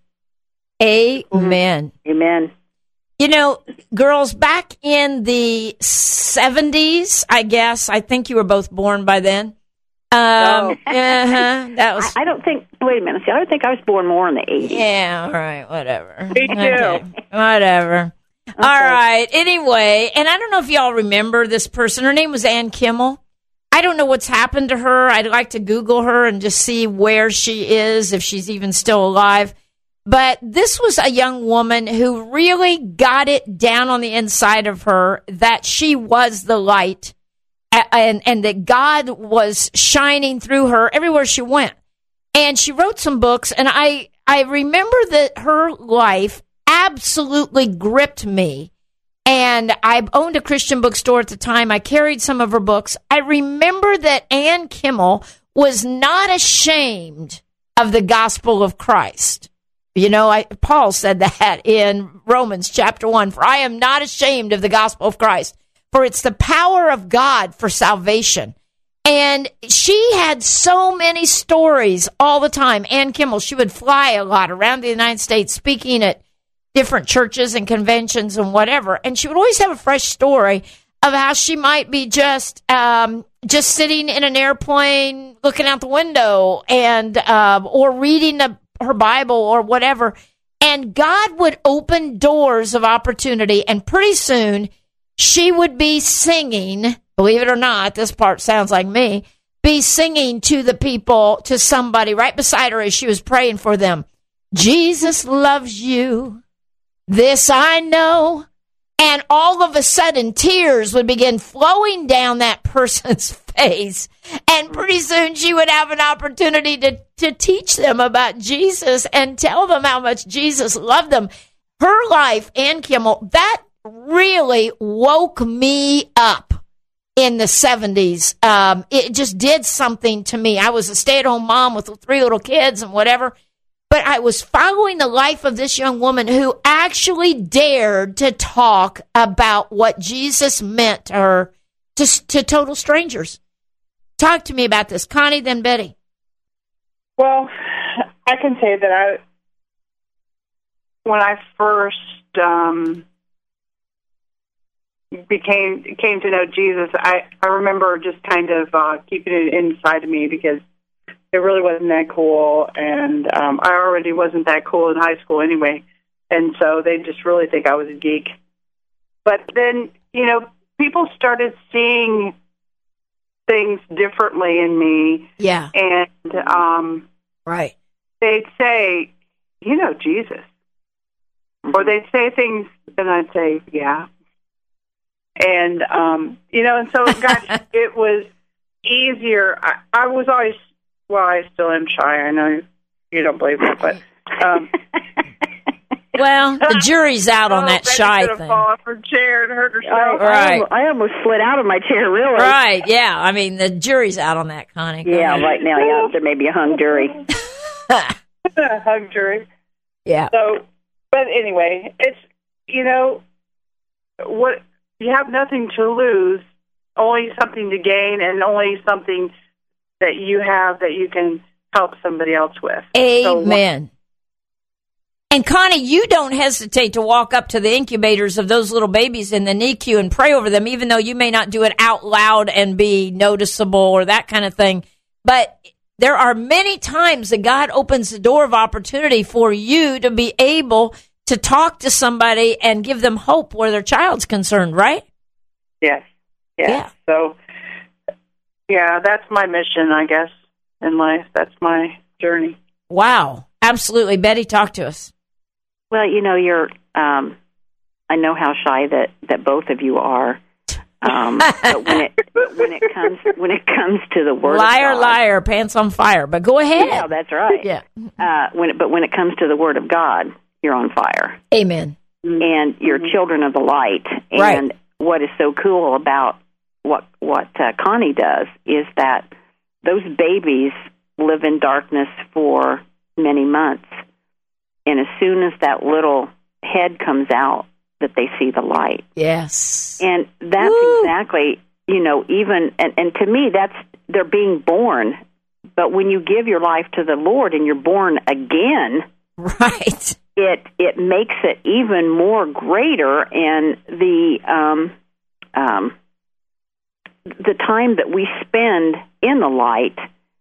Amen. Amen. You know, girls, back in the seventies, I guess, I think you were both born by then. Um, no. uh-huh, that was. I, I don't think, wait a minute, see, I don't think I was born more in the eighties. Yeah, all right, whatever. Me too. Okay, whatever. Okay. All right, anyway, and I don't know if y'all remember this person. Her name was Ann Kimmel. I don't know what's happened to her. I'd like to Google her and just see where she is, if she's even still alive. But this was a young woman who really got it down on the inside of her that she was the light, and, and that God was shining through her everywhere she went. And she wrote some books, and I, I remember that her life absolutely gripped me. And I owned a Christian bookstore at the time. I carried some of her books. I remember that Ann Kimmel was not ashamed of the gospel of Christ. You know, I, Paul said that in Romans chapter one, for I am not ashamed of the gospel of Christ, for it's the power of God for salvation. And she had so many stories all the time. Ann Kimmel, she would fly a lot around the United States speaking at different churches and conventions and whatever. And she would always have a fresh story of how she might be just um, just sitting in an airplane looking out the window and uh, or reading a her Bible or whatever, and God would open doors of opportunity, and pretty soon she would be singing, believe it or not, this part sounds like me, be singing to the people, to somebody right beside her as she was praying for them. Jesus loves you, this I know. And all of a sudden, tears would begin flowing down that person's face. And pretty soon she would have an opportunity to, to teach them about Jesus and tell them how much Jesus loved them. Her life, Ann Kimmel, that really woke me up in the seventies. Um, it just did something to me. I was a stay-at-home mom with three little kids and whatever. But I was following the life of this young woman who actually dared to talk about what Jesus meant to her, to, to total strangers. Talk to me about this. Connie, then Betty. Well, I can say that I, when I first um, became came to know Jesus, I, I remember just kind of uh, keeping it inside of me because it really wasn't that cool, and um, I already wasn't that cool in high school anyway, and so they just really think I was a geek. But then, you know, people started seeing things differently in me. Yeah. And um, right. they'd say, you know, Jesus. Mm-hmm. Or they'd say things, and I'd say, yeah. And, um, you know, and so it, got, it was easier. I, I was always... Well, I still am shy. I know you don't believe it, but um, well, the jury's out on oh, that Betty's shy gonna thing. Fall off her chair and hurt herself. I, right. I, I almost slid out of my chair. Really? Right. Yeah. I mean, the jury's out on that, Connie. Go yeah. ahead. Right now, yeah, there may be a hung jury. Hung jury. Yeah. So, but anyway, it's you know what you have nothing to lose, only something to gain, and only something that you have that you can help somebody else with. Amen. So, and Connie, you don't hesitate to walk up to the incubators of those little babies in the N I C U and pray over them, even though you may not do it out loud and be noticeable or that kind of thing. But there are many times that God opens the door of opportunity for you to be able to talk to somebody and give them hope where their child's concerned, right? Yes. Yes. Yeah. So, yeah, that's my mission, I guess, in life. That's my journey. Wow. Absolutely. Betty, talk to us. Well, you know, you're, um, I know how shy that, that both of you are. Um, but when it, when it comes, when it comes to the word liar, of God, liar, pants on fire, but go ahead. Yeah, that's right. Yeah. Uh, when it, but when it comes to the word of God, you're on fire. Amen. And you're Mhm. children of the light. And Right. what is so cool about what what uh, Connie does is that those babies live in darkness for many months. And as soon as that little head comes out, that they see the light. Yes. And that's Woo. exactly, you know, even, and, and to me, that's, they're being born. But when you give your life to the Lord and you're born again, Right. it it makes it even more greater, and the um, um, the time that we spend in the light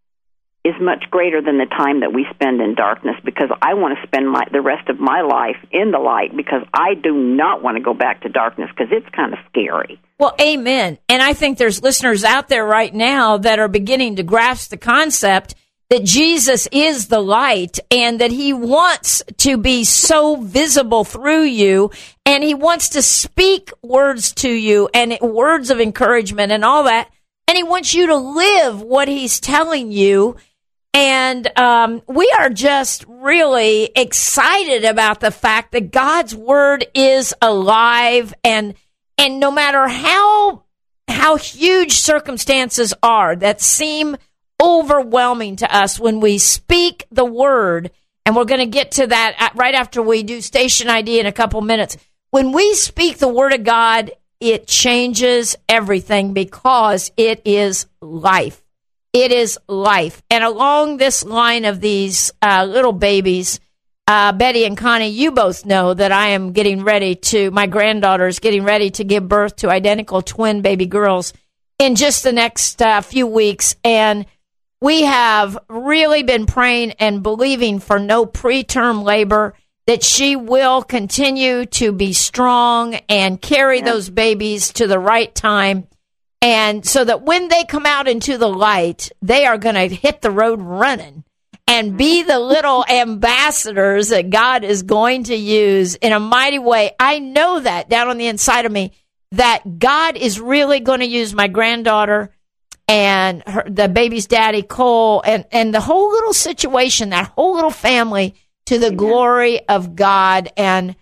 is much greater than the time that we spend in darkness, because I want to spend my, the rest of my life in the light, because I do not want to go back to darkness, because it's kind of scary. Well, amen. And I think there's listeners out there right now that are beginning to grasp the concept that Jesus is the light and that he wants to be so visible through you, and he wants to speak words to you and words of encouragement and all that. And he wants you to live what he's telling you. And um, we are just really excited about the fact that God's word is alive, and and no matter how how huge circumstances are that seem overwhelming to us, when we speak the word, and we're going to get to that right after we do Station I D in a couple minutes. When we speak the word of God, it changes everything, because it is life. It is life. And along this line of these uh, little babies, uh, Betty and Connie, you both know that I am getting ready to, my granddaughter is getting ready to give birth to identical twin baby girls in just the next uh, few weeks. And we have really been praying and believing for no preterm labor, that she will continue to be strong and carry Yeah. those babies to the right time. And so that when they come out into the light, they are going to hit the road running and be the little ambassadors that God is going to use in a mighty way. I know that down on the inside of me, that God is really going to use my granddaughter and her, the baby's daddy, Cole, and, and the whole little situation, that whole little family, to the glory of God. And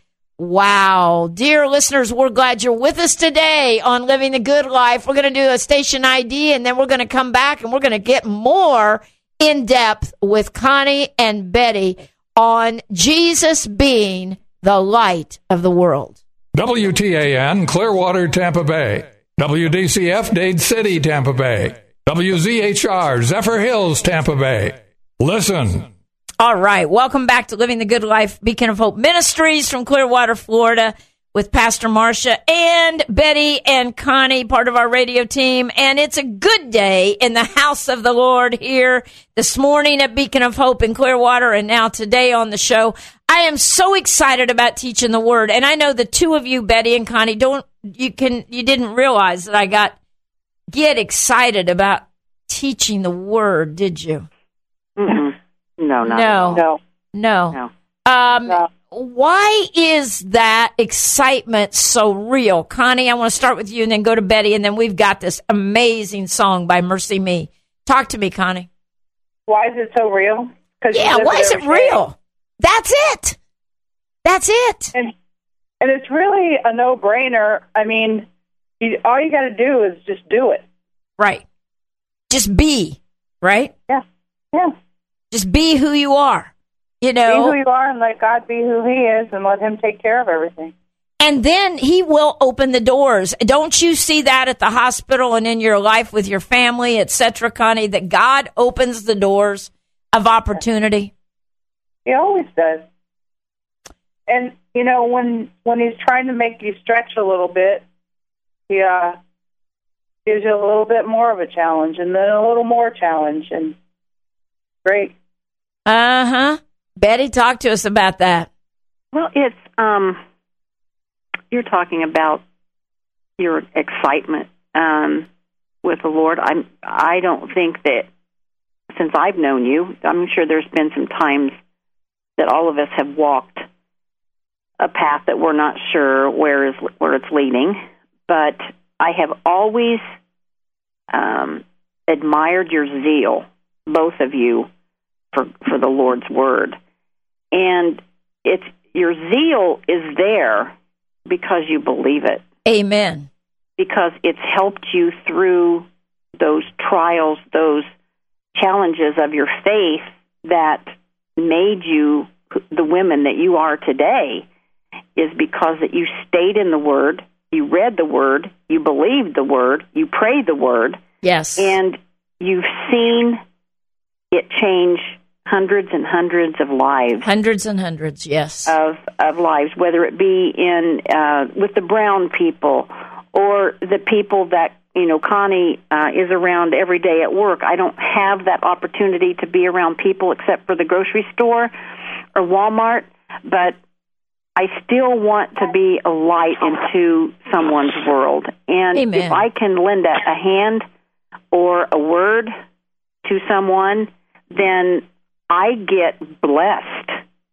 wow. Dear listeners, we're glad you're with us today on Living the Good Life. We're going to do a Station I D, and then we're going to come back and we're going to get more in depth with Connie and Betty on Jesus being the light of the world. W T A N Clearwater, Tampa Bay. W D C F Dade City, Tampa Bay. W Z H R Zephyr Hills, Tampa Bay. Listen. All right. Welcome back to Living the Good Life, Beacon of Hope Ministries from Clearwater, Florida, with Pastor Marcia and Betty and Connie, part of our radio team. And it's a good day in the house of the Lord here this morning at Beacon of Hope in Clearwater, and now today on the show. I am so excited about teaching the Word. And I know the two of you, Betty and Connie, don't you can you didn't realize that I got get excited about teaching the Word, did you? Mm-mm. No, not No. at all. No. No. No. Um, No. Why is that excitement so real? Connie, I want to start with you and then go to Betty, and then we've got this amazing song by Mercy Me. Talk to me, Connie. Why is it so real? 'Cause you Yeah, live why it is it every day. real? That's it. That's it. And and it's really a no-brainer. I mean, you, all you got to do is just do it. Right. Just be, right? Yeah. Yeah. Just be who you are, you Be know? who you are and let God be who he is, and let him take care of everything. And then he will open the doors. Don't you see that at the hospital and in your life with your family, et cetera, Connie, that God opens the doors of opportunity? He always does. And, you know, when when he's trying to make you stretch a little bit, he uh, gives you a little bit more of a challenge, and then a little more challenge. And great. Uh-huh. Betty, talk to us about that. Well, it's um, you're talking about your excitement um, with the Lord. I'm. I don't think that since I've known you, I'm sure there's been some times that all of us have walked a path that we're not sure where is where it's leading. But I have always um, admired your zeal, both of you, for for the Lord's word, and it's your zeal is there because you believe it. Amen. Because it's helped you through those trials, those challenges of your faith that made you the women that you are today, is because that you stayed in the Word, you read the Word, you believed the Word, you prayed the Word. Yes. And you've seen it change hundreds and hundreds of lives. Hundreds and hundreds, yes. Of, of lives, whether it be in uh, with the brown people or the people that, you know, Connie uh, is around every day at work. I don't have that opportunity to be around people except for the grocery store or Walmart, but I still want to be a light into someone's world. And Amen. If I can lend a, a hand or a word to someone, then I get blessed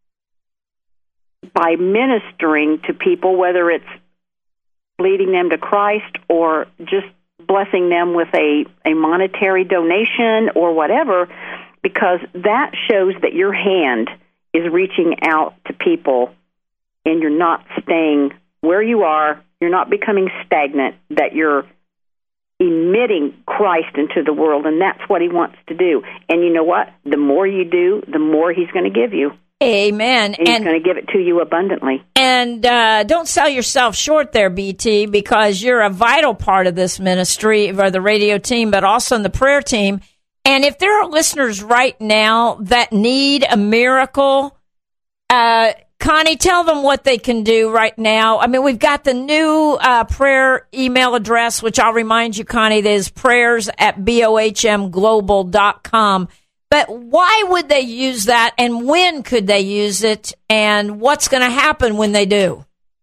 by ministering to people, whether it's leading them to Christ or just blessing them with a, a monetary donation or whatever, because that shows that your hand is reaching out to people and you're not staying where you are, you're not becoming stagnant, that you're emitting Christ into the world, and that's what he wants to do. And you know what? The more you do, the more he's going to give you. Amen. And he's going to give it to you abundantly. And uh, don't sell yourself short there, B T, because you're a vital part of this ministry, or the radio team, but also in the prayer team. And if there are listeners right now that need a miracle, uh, Connie, tell them what they can do right now. I mean, we've got the new uh, prayer email address, which I'll remind you, Connie, that is prayers at B O H M global dot com. But why would they use that, and when could they use it, and what's going to happen when they do?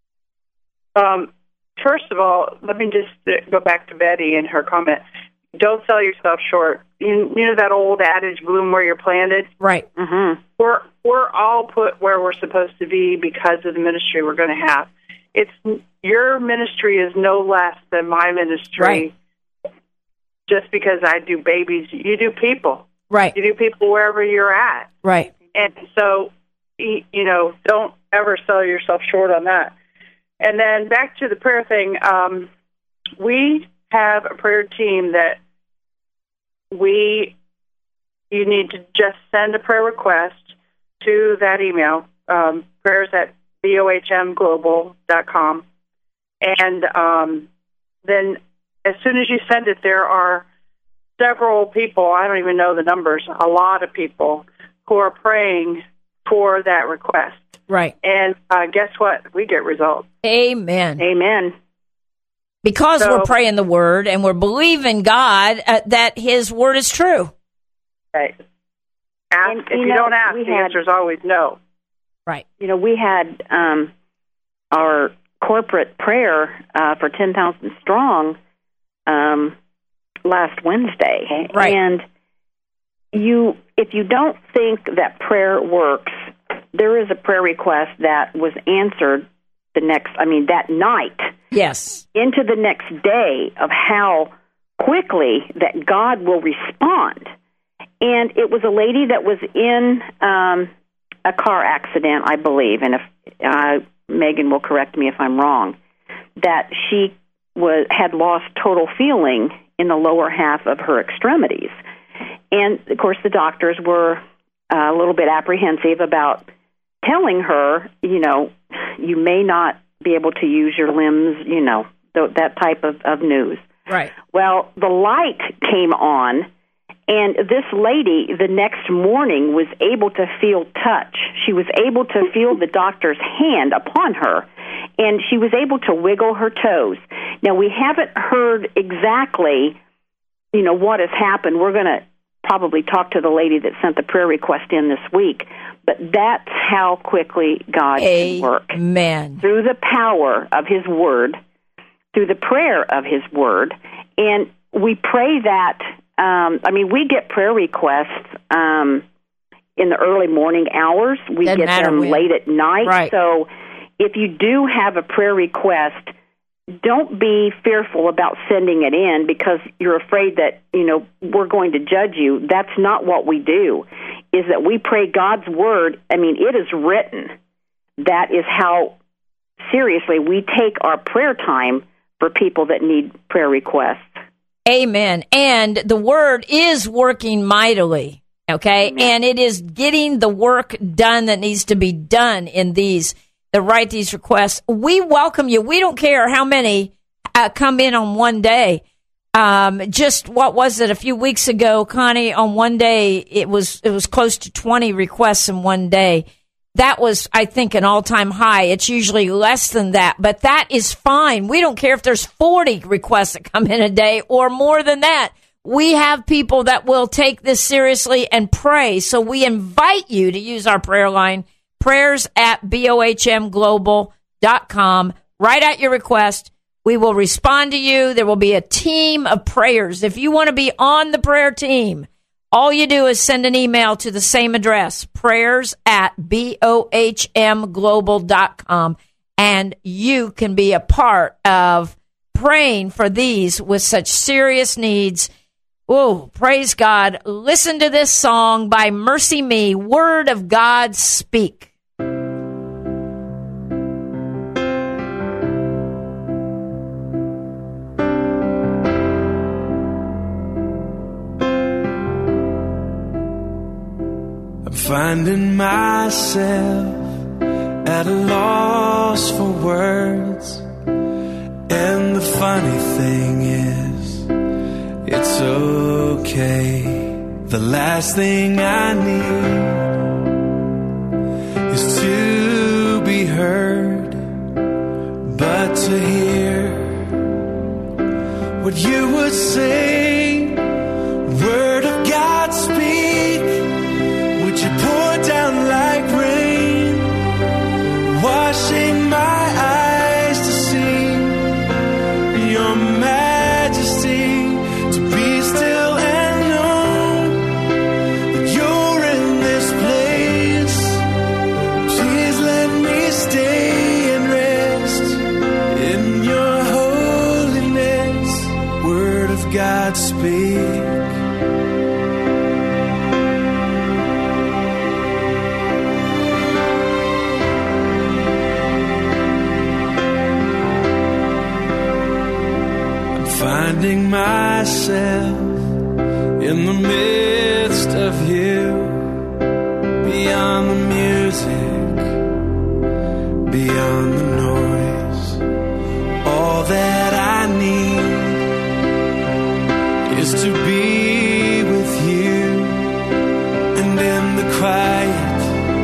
Um, first of all, let me just uh, go back to Betty and her comment. Don't sell yourself short. You, you know that old adage, bloom where you're planted? Right. Mm-hmm. We're we're all put where we're supposed to be because of the ministry we're going to have. It's your ministry is no less than my ministry. Right. Just because I do babies, you do people. Right. You do people wherever you're at. Right. And so, you know, don't ever sell yourself short on that. And then back to the prayer thing, um, we have a prayer team that we, you need to just send a prayer request to that email, um, prayers at B O H M global dot com. And um, then as soon as you send it, there are several people, I don't even know the numbers, a lot of people who are praying for that request. Right. And uh, guess what? We get results. Amen. Amen. Because So- we're praying the word and we're believing God uh, that his word is true. Okay. Ask, And, if you you, know, don't ask, we the had- answer is always no. Right. You know, we had um, our corporate prayer uh, for ten thousand Strong um, last Wednesday. Right. And you, if you don't think that prayer works, there is a prayer request that was answered the next, I mean, that night Yes. into the next day, of how quickly that God will respond. And it was a lady that was in um, a car accident, I believe, and if uh, Megan will correct me if I'm wrong, that she was had lost total feeling in the lower half of her extremities. And, of course, the doctors were uh, a little bit apprehensive about telling her, you know, you may not be able to use your limbs, you know, th- that type of, of news. Right. Well, the light came on, and this lady the next morning was able to feel touch. She was able to feel the doctor's hand upon her, and she was able to wiggle her toes. Now, we haven't heard exactly, you know, what has happened. We're going to probably talk to the lady that sent the prayer request in this week, but that's how quickly God can work. Amen. Through the power of his word, through the prayer of his word. And we pray that, um, I mean, we get prayer requests um, in the early morning hours. We Doesn't get matter them when. late at night. Right. So if you do have a prayer request, don't be fearful about sending it in because you're afraid that, you know, we're going to judge you. That's not what we do, is that we pray God's word. I mean, it is written that is how seriously we take our prayer time for people that need prayer requests. Amen. And the word is working mightily, okay? Amen. And it is getting the work done that needs to be done in these, that write these requests. We welcome you. We don't care how many uh, come in on one day. Um, just, what was it, a few weeks ago, Connie, on one day, it was, it was close to twenty requests in one day. That was, I think, an all-time high. It's usually less than that, but that is fine. We don't care if there's forty requests that come in a day or more than that. We have people that will take this seriously and pray. So we invite you to use our prayer line, prayers at B O H M global dot com. Write out your request. We will respond to you. There will be a team of prayers. If you want to be on the prayer team, all you do is send an email to the same address, prayers at B O H M global dot com, and you can be a part of praying for these with such serious needs. Oh, praise God. Listen to this song by Mercy Me, Word of God Speak. Finding myself at a loss for words. And the funny thing is, it's okay. The last thing I need is to be heard, but to hear what you would say. Word of God speak. Would you pour down like rain, washing my eyes to see your majesty, to be still and know that you're in this place. Please let me stay and rest in your holiness. Word of God speak. Finding myself in the midst of you, beyond the music, beyond the noise. All that I need is to be with you, and in the quiet,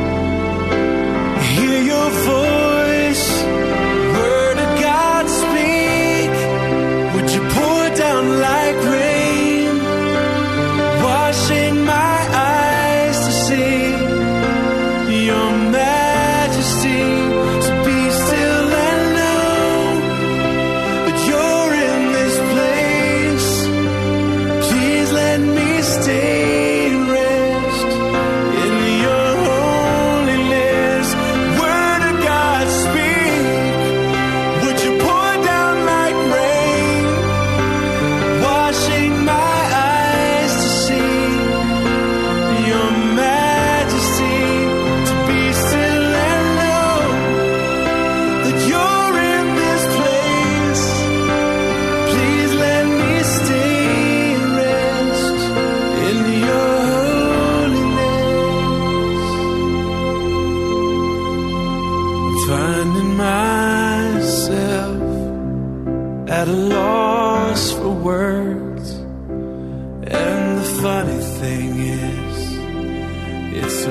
hear your voice. Word of God speak. Would you pour down like rain, washing my eyes to see your majesty, to be still and know that you're in this place. Please let me stay and rest in your holiness. Word of God speak. Would you pour down like rain, washing my eyes to see your majesty, to be still and know that you're in this place. Please let me stay and rest in your holiness. I'm finding myself at a loss for words, and the funny thing is, it's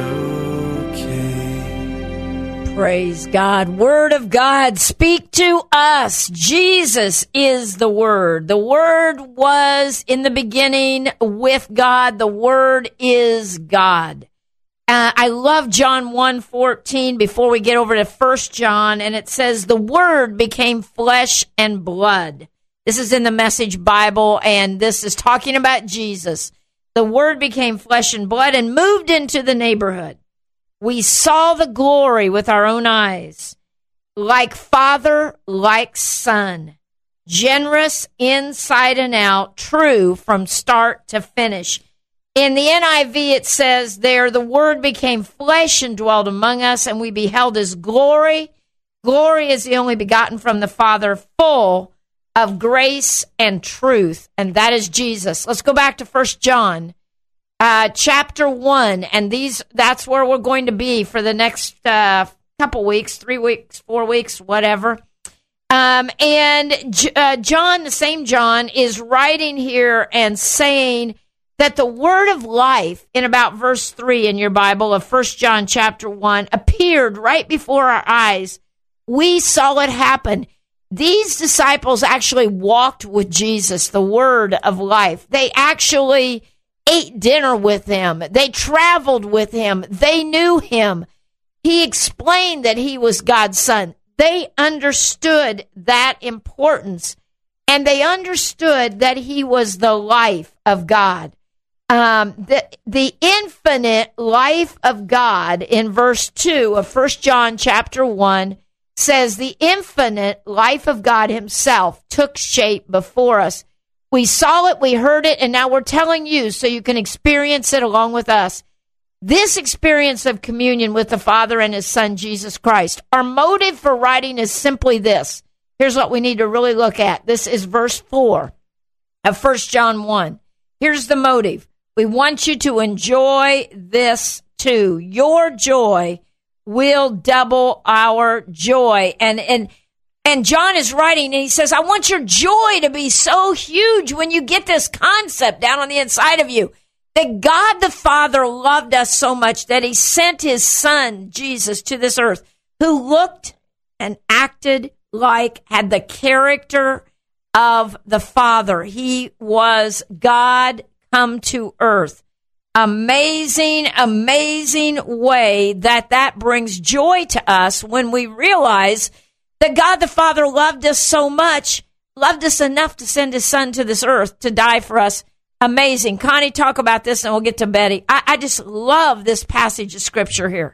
okay. Praise God. Word of God, speak to us. Jesus is the Word. The Word was in the beginning with God. The Word is God. Uh, I love John one fourteen before we get over to First John, and it says, the Word became flesh and blood. This is in the Message Bible, and this is talking about Jesus. The Word became flesh and blood and moved into the neighborhood. We saw the glory with our own eyes, like Father, like Son, generous inside and out, true from start to finish. In the N I V, it says there, the Word became flesh and dwelt among us, and we beheld his glory. Glory is the only begotten from the Father, full of grace and truth, and that is Jesus. Let's go back to First John, uh, chapter one, and these that's where we're going to be for the next uh, couple weeks, three weeks, four weeks, whatever. Um, and uh, John, the same John, is writing here and saying that the word of life, in about verse three in your Bible of First John chapter one, appeared right before our eyes. We saw it happen. These disciples actually walked with Jesus, the word of life. They actually ate dinner with him. They traveled with him. They knew him. He explained that he was God's son. They understood that importance, and they understood that he was the life of God. Um, the, the infinite life of God in verse two of First John chapter one says the infinite life of God himself took shape before us. We saw it, we heard it, and now we're telling you so you can experience it along with us. This experience of communion with the Father and his Son, Jesus Christ. Our motive for writing is simply this. Here's what we need to really look at. This is verse four of First John one. Here's the motive. We want you to enjoy this too. Your joy will double our joy. And and and John is writing, and he says, I want your joy to be so huge when you get this concept down on the inside of you, that God the Father loved us so much that he sent his Son, Jesus, to this earth, who looked and acted like, had the character of the Father. He was God come to earth. Amazing, amazing way that that brings joy to us when we realize that God the Father loved us so much, loved us enough to send his Son to this earth to die for us. Amazing. Connie, talk about this, and we'll get to Betty. I, I just love this passage of Scripture here.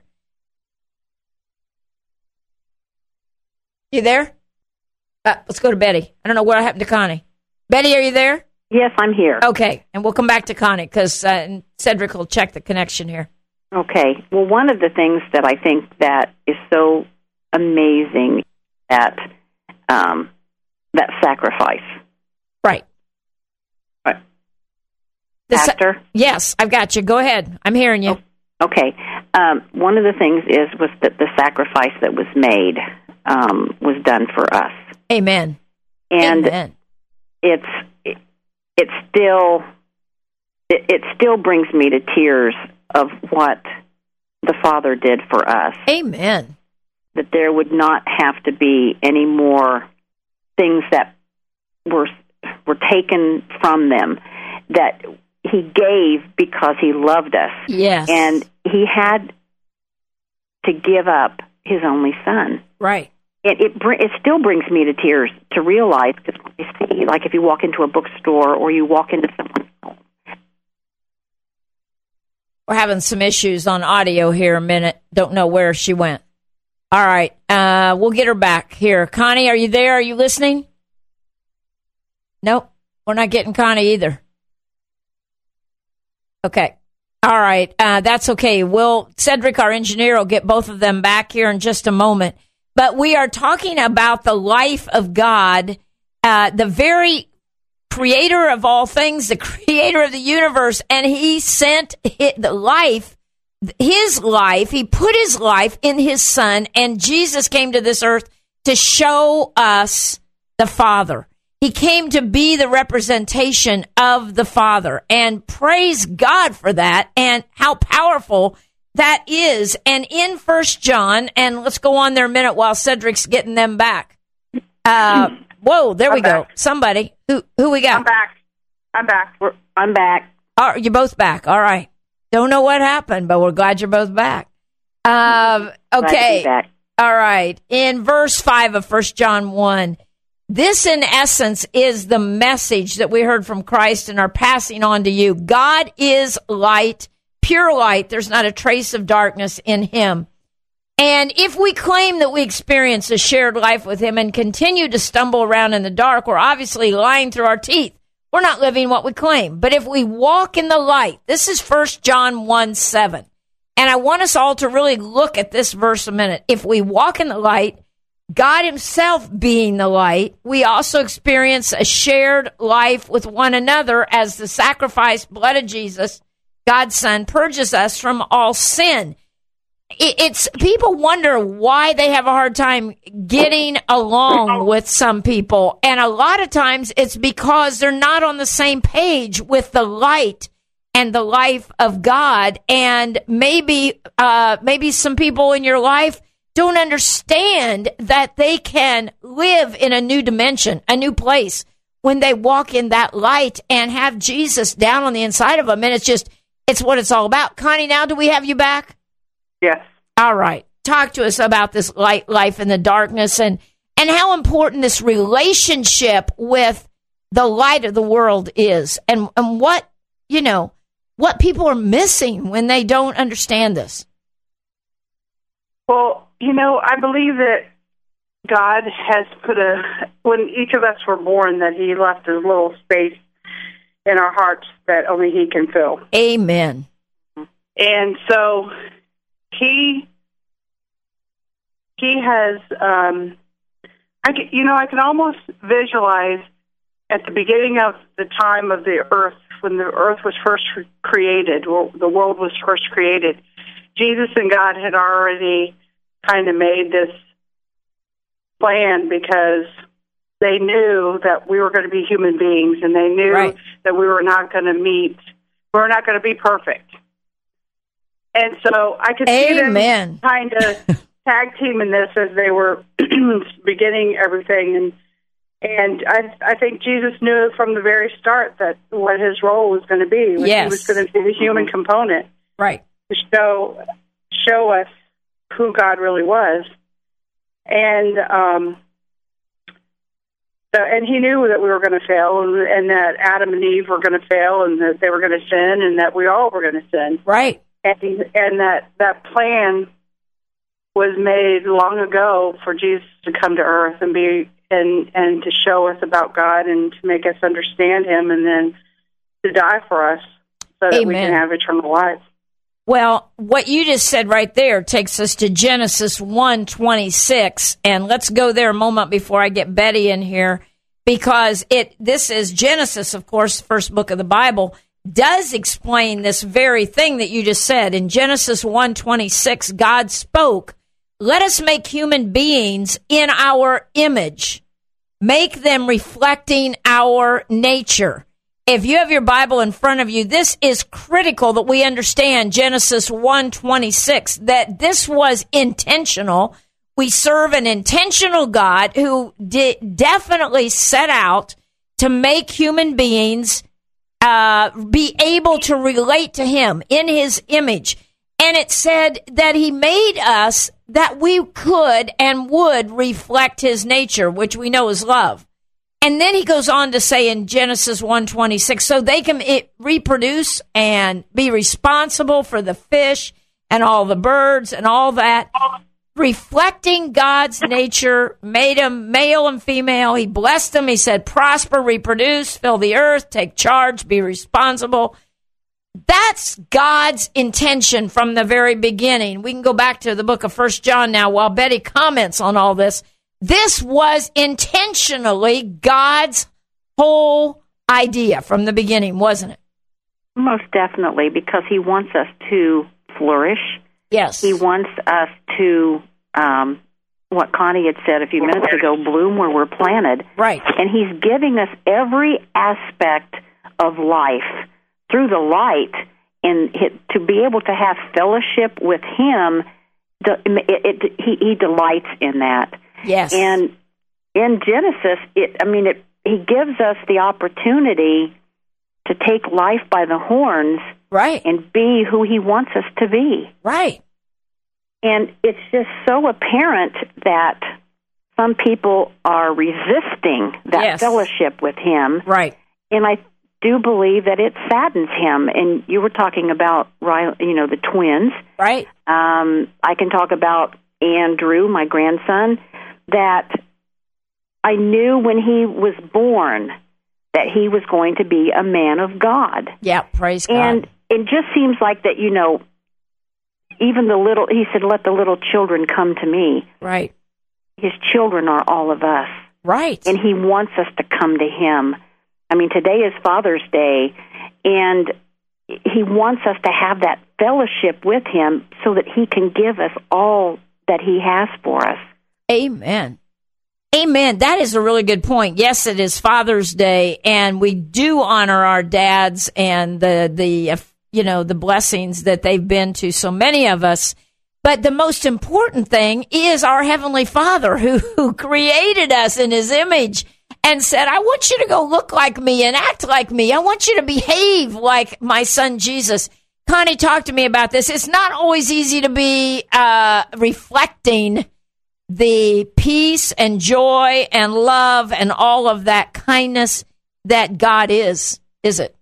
You there? Uh, let's go to Betty. I don't know what happened to Connie. Betty, are you there? Yes, I'm here. Okay, and we'll come back to Connie, because uh, Cedric will check the connection here. Okay. Well, one of the things that I think that is so amazing that um, that sacrifice. Right. Right. The Pastor? sa- yes, I've got you. Go ahead. I'm hearing you. Oh, okay. Um, one of the things is was that the sacrifice that was made um, was done for us. Amen. And Amen. it's it, it still it, it still brings me to tears of what the Father did for us. Amen. That there would not have to be any more things that were were taken from them, that he gave because he loved us. Yes. And he had to give up his only son. Right. It it, br- it still brings me to tears to realize, because you see, like if you walk into a bookstore or you walk into someone's home. We're having some issues on audio here a minute. Don't know where she went. All right. Uh, we'll get her back here. Connie, are you there? Are you listening? Nope. We're not getting Connie either. Okay. All right. Uh, that's okay. We'll, Cedric, our engineer, will get both of them back here in just a moment. But we are talking about the life of God, uh, the very creator of all things, the creator of the universe, and he sent the life, his life, he put his life in his Son, and Jesus came to this earth to show us the Father. He came to be the representation of the Father, and praise God for that, and how powerful that is. And in First John, and let's go on there a minute while Cedric's getting them back. Uh, whoa, there I'm we go. back. Somebody. Who who we got? I'm back. I'm back. We're, I'm back. Oh, you're both back. All right. Don't know what happened, but we're glad you're both back. Um, Glad to okay. be back. All right. In verse five of First John one, this in essence is the message that we heard from Christ and are passing on to you. God is light, pure light. There's not a trace of darkness in him. And if we claim that we experience a shared life with him and continue to stumble around in the dark, we're obviously lying through our teeth. we're not living what we claim. But if we walk in the light, this is First John one seven. And I want us all to really look at this verse a minute. If we walk in the light, God himself being the light, we also experience a shared life with one another as the sacrificed blood of Jesus, God's Son, purges us from all sin. It's people wonder why they have a hard time getting along with some people. And a lot of times it's because they're not on the same page with the light and the life of God. And maybe, uh, maybe some people in your life don't understand that they can live in a new dimension, a new place when they walk in that light and have Jesus down on the inside of them. And it's just, it's what it's all about. Connie, now do we have you back? Yes. All right. Talk to us about this light life in the darkness and, and how important this relationship with the light of the world is and, and what, you know, what people are missing when they don't understand this. Well, you know, I believe that God has put a, when each of us were born, that he left a little space in our hearts that only he can fill. Amen. And so he, he has, um, I can, you know, I can almost visualize at the beginning of the time of the earth, when the earth was first created, or the world was first created, Jesus and God had already kind of made this plan because they knew that we were going to be human beings, and they knew right. that we were not going to meet, we were not going to be perfect. And so I could see Amen. them kind of tag teaming this as they were beginning everything. And and I I think Jesus knew from the very start that what his role was going to be. Yes. He was going to be the human component. Right. To show, show us who God really was. And um, so, and he knew that we were going to fail, and, and that Adam and Eve were going to fail, and that they were going to sin, and that we all were going to sin. Right. And, and that, that plan was made long ago for Jesus to come to earth and be and and to show us about God and to make us understand him, and then to die for us so that Amen. we can have eternal life. Well, what you just said right there takes us to Genesis one twenty-six, and let's go there a moment before I get Betty in here, because it this is Genesis, of course, first book of the Bible, does explain this very thing that you just said. In Genesis one twenty-six, God spoke, "Let us make human beings in our image, make them reflecting our nature." If you have your Bible in front of you, this is critical that we understand Genesis one twenty-six, that this was intentional. We serve an intentional God who de- definitely set out to make human beings uh, be able to relate to him in his image. And it said that he made us that we could and would reflect his nature, which we know is love. And then he goes on to say in Genesis one twenty-six, so they can it, reproduce and be responsible for the fish and all the birds and all that. Reflecting God's nature, made them male and female. He blessed them. He said, prosper, reproduce, fill the earth, take charge, be responsible. That's God's intention from the very beginning. We can go back to the book of First John now while Betty comments on all this. This was intentionally God's whole idea from the beginning, wasn't it? Most definitely, because he wants us to flourish. Yes. He wants us to, um, what Connie had said a few minutes ago, bloom where we're planted. Right. And he's giving us every aspect of life through the light, and to be able to have fellowship with him, the, it, it, he, he delights in that. Yes. And in Genesis, it, I mean, it, he gives us the opportunity to take life by the horns, right, and be who he wants us to be. Right. And it's just so apparent that some people are resisting that yes. fellowship with him. Right. And I do believe that it saddens him. And you were talking about, you know, the twins. Right. Um, I can talk about Andrew, my grandson, that I knew when he was born that he was going to be a man of God. Yeah, praise God. And it just seems like that, you know, even the little, he said, let the little children come to me. Right. His children are all of us. Right. And he wants us to come to him. I mean, today is Father's Day, and he wants us to have that fellowship with him so that he can give us all that he has for us. Amen. Amen. That is a really good point. Yes, it is Father's Day, and we do honor our dads and the, the uh, you know, the blessings that they've been to so many of us. But the most important thing is our Heavenly Father who, who created us in his image and said, I want you to go look like me and act like me. I want you to behave like my son Jesus. Connie talked to me about this. It's not always easy to be uh, reflecting the peace and joy and love and all of that kindness that God is, is it?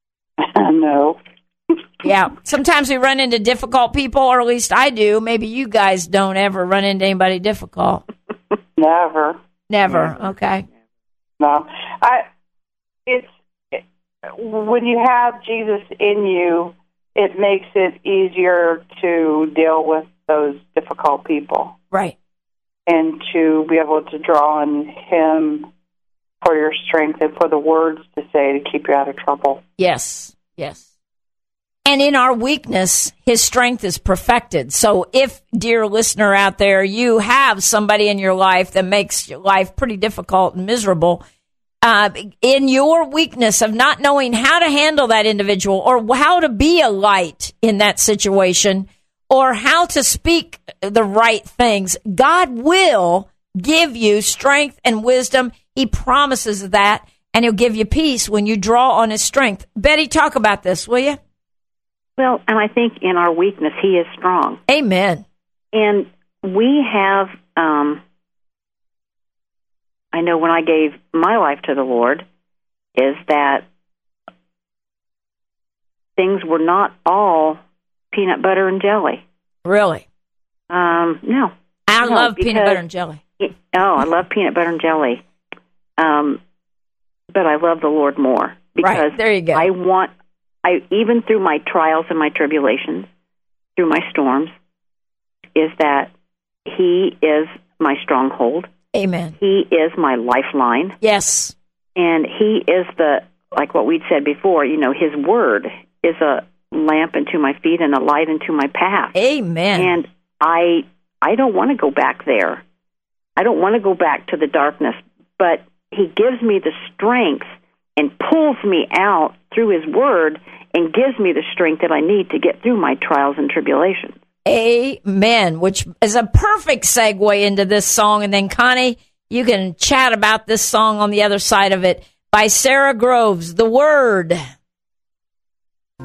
No. Yeah. Sometimes we run into difficult people, or at least I do. Maybe you guys don't ever run into anybody difficult. Never. Never. Okay. No. I. It's it, when you have Jesus in you, it makes it easier to deal with those difficult people. Right. And to be able to draw on him for your strength and for the words to say to keep you out of trouble. Yes. Yes. And in our weakness, his strength is perfected. So if, dear listener out there, you have somebody in your life that makes your life pretty difficult and miserable, uh, in your weakness of not knowing how to handle that individual or how to be a light in that situation or how to speak the right things, God will give you strength and wisdom. He promises that, and he'll give you peace when you draw on his strength. Betty, talk about this, will you? Well, and I think in our weakness, he is strong. Amen. And we have, um, I know when I gave my life to the Lord, is that things were not all peanut butter and jelly. Really? Um, no. I no, love because, peanut butter and jelly. It, oh, I love peanut butter and jelly. Um, but I love the Lord more. Because right, there you go. I want... I, even through my trials and my tribulations, through my storms, is that he is my stronghold. Amen. He is my lifeline. Yes. And he is the, like what we'd said before, you know, his word is a lamp unto my feet and a light unto my path. Amen. And I, I don't want to go back there. I don't want to go back to the darkness, but he gives me the strength and pulls me out through his word and gives me the strength that I need to get through my trials and tribulations. Amen, which is a perfect segue into this song. And then, Connie, you can chat about this song on the other side of it by Sarah Groves, The Word. I've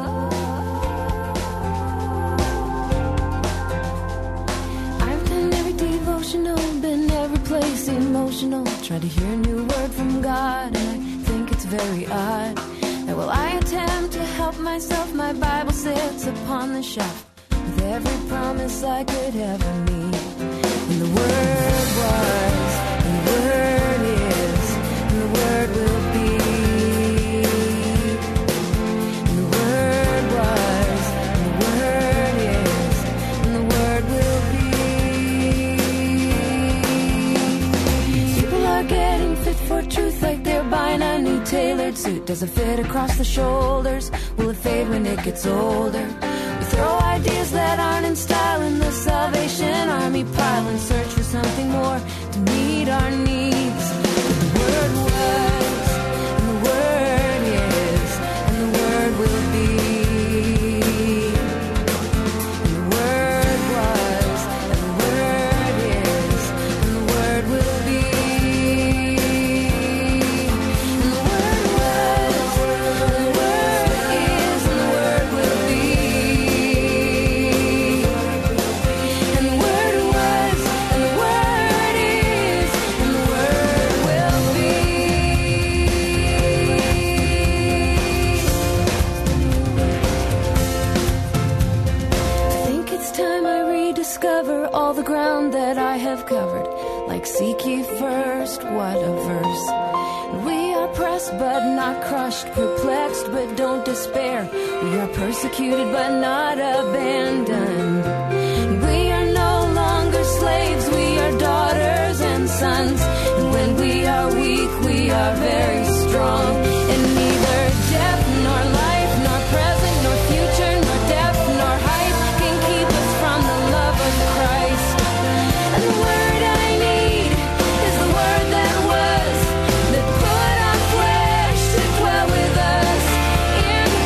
done every devotional, been every place emotional, tried to hear a new word from God, and I think it's very odd that while I attempt to help myself, my Bible sits upon the shelf with every promise I could ever need. And the Word was, and the Word is, and the Word will be. And the Word was, and the Word is, and the Word will be. People are getting fit for truth like they're buying a new tailored suit. Does it fit across the shoulders? Will it fade when it gets older? We throw ideas that aren't in style in the Salvation Army pile and search for something more to meet our needs. The Word was, and the Word is, and the Word will be. And the Word was, and the Word is, and the Word will be. And the Word was, and the Word is, and the Word will be. And the Word was, and the Word is, and the Word will be. I think it's time I rediscover all the ground that I have covered. Like seek ye first, what a verse. We are pressed but not crushed, perplexed but don't despair. We are persecuted but not abandoned. We are no longer slaves, we are daughters and sons. And when we are weak, we are very strong. And neither death nor life, nor present nor future, nor depth nor height can keep us from the love of Christ. And the word I need is the word that was, that put on flesh to dwell with us in the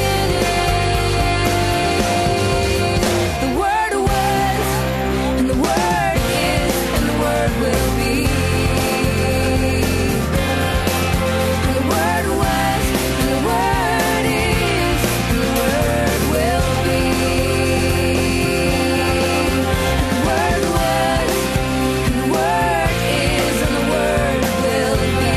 beginning. The word was, and the word is, and the word will be. And the word was, and the word is, and the word will be. And the word was, and the word is, and the word will be.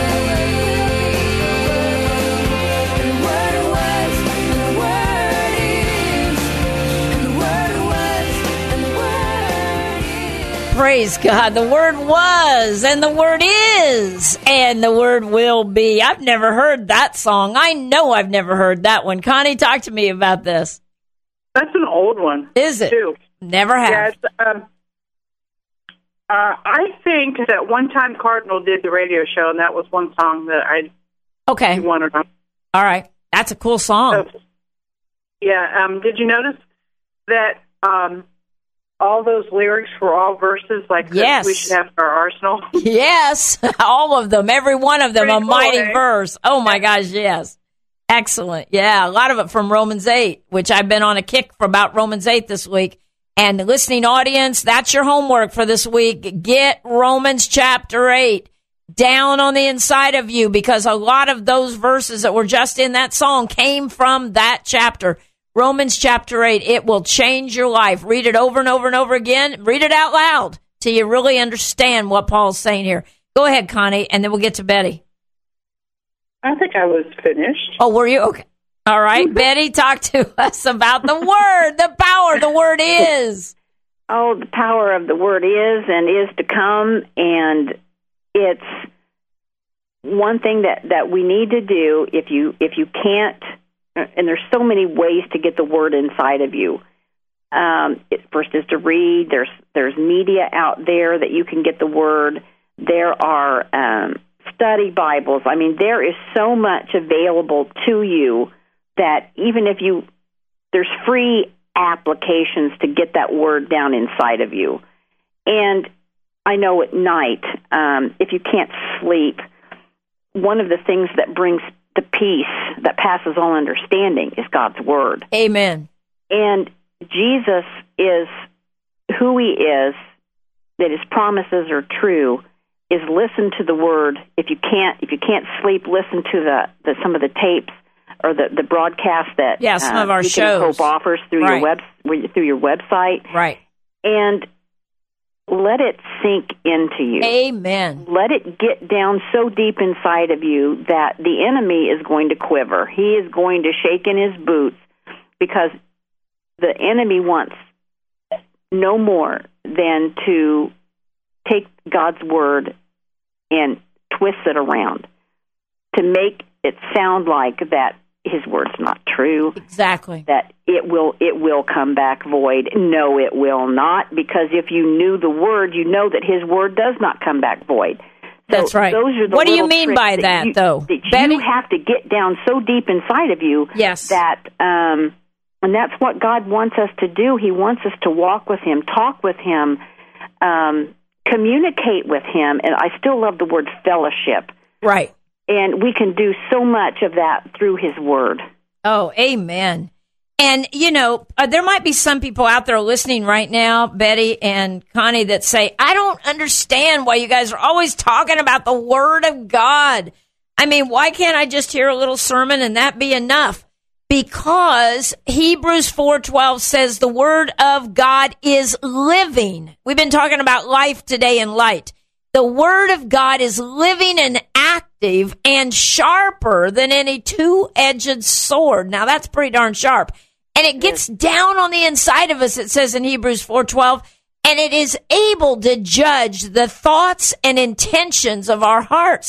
And the word was, and the word is, and the word was, and the word is. Praise God. The word was, and the word is, and the word will be. I've never heard that song. I know I've never heard that one. Connie, talk to me about this. That's an old one. Is it? Too. Never have. Yeah, it's, um, uh, I think that one time Cardinal did the radio show, and that was one song that I Okay. wanted on. All right. That's a cool song. So, yeah, um, did you notice that um, all those lyrics were all verses like that Yes. we should have in our arsenal? Yes. All of them. Every one of them. Pretty a cool, mighty eh? verse. Oh, my gosh. Yes. Excellent. Yeah. A lot of it from Romans eight, which I've been on a kick for about Romans eight this week. And the listening audience, that's your homework for this week. Get Romans chapter eight down on the inside of you, because a lot of those verses that were just in that song came from that chapter. Romans chapter eight. It will change your life. Read it over and over and over again. Read it out loud till you really understand what Paul's saying here. Go ahead, Connie, and then we'll get to Betty. I think I was finished. Oh, were you? Okay. All right. Betty, talk to us about the word, the power the word is. Oh, the power of the word is and is to come, and it's one thing that, that we need to do if you if you can't, and there's so many ways to get the word inside of you. Um, it, first is to read. There's there's media out there that you can get the word. There are um, study Bibles. I mean, there is so much available to you that even if you, there's free applications to get that word down inside of you. And I know at night, um, if you can't sleep, one of the things that brings the peace that passes all understanding is God's word. Amen. And Jesus is who he is, that his promises are true, is listen to the word. If you can't if you can't sleep, listen to the, the some of the tapes or the, the broadcast that yeah, some uh, of our Beacon shows. of Hope offers through Right. your web through your website. Right. And let it sink into you. Amen. Let it get down so deep inside of you that the enemy is going to quiver. He is going to shake in his boots, because the enemy wants no more than to take God's word and twist it around to make it sound like that his word's not true. Exactly. That it will it will come back void. No, it will not, because if you knew the word, you know that his word does not come back void. So That's right. Those are the What do you little mean tricks by that, you, though? That Betty? you have to get down so deep inside of you. Yes. That, um, and that's what God wants us to do. He wants us to walk with him, talk with him, um, communicate with him. And I still love the word fellowship. Right. And we can do so much of that through his word. Oh, amen. And, you know, uh, there might be some people out there listening right now, Betty and Connie, that say, I don't understand why you guys are always talking about the Word of God. I mean, why can't I just hear a little sermon and that be enough? Because Hebrews four twelve says the Word of God is living. We've been talking about life today in light. The Word of God is living and active and sharper than any two-edged sword. Now, that's pretty darn sharp. And it gets down on the inside of us, it says in Hebrews four twelve, and it is able to judge the thoughts and intentions of our hearts.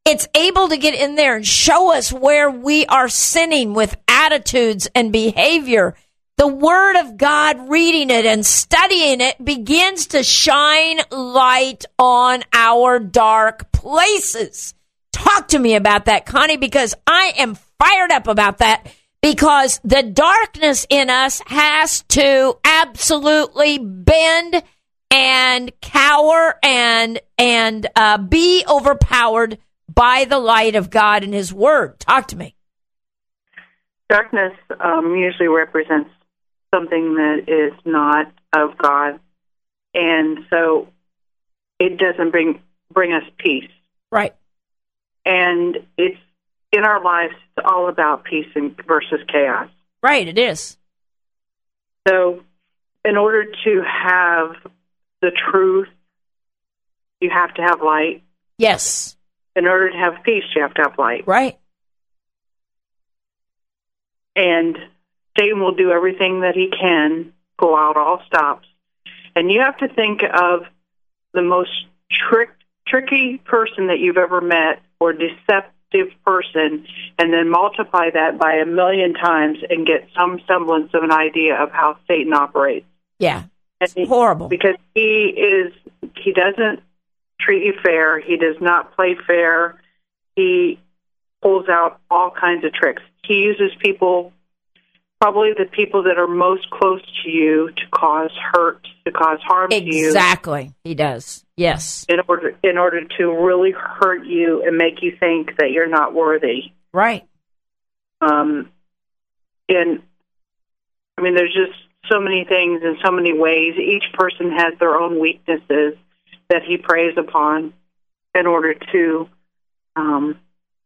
It's able to get in there and show us where we are sinning with attitudes and behavior. The Word of God, reading it and studying it, begins to shine light on our dark places. Talk to me about that, Connie, because I am fired up about that, because the darkness in us has to absolutely bend and cower and and uh, be overpowered by the light of God and His Word. Talk to me. Darkness um, usually represents something that is not of God, and so it doesn't bring bring us peace. Right. And it's in our lives, it's all about peace and versus chaos. Right, it is. So in order to have the truth, you have to have light. Yes. In order to have peace, you have to have light. Right. And Satan will do everything that he can, pull out all stops. And you have to think of the most trick, tricky person that you've ever met, or deceptive person, and then multiply that by a million times and get some semblance of an idea of how Satan operates. Yeah. It's he, horrible. Because he is, he doesn't treat you fair. He does not play fair. He pulls out all kinds of tricks. He uses people, probably the people that are most close to you, to cause hurt, to cause harm exactly. to you. Exactly. He does. Yes. In order, in order to really hurt you and make you think that you're not worthy. Right. Um, and, I mean, there's just so many things in so many ways. Each person has their own weaknesses that he preys upon in order to um,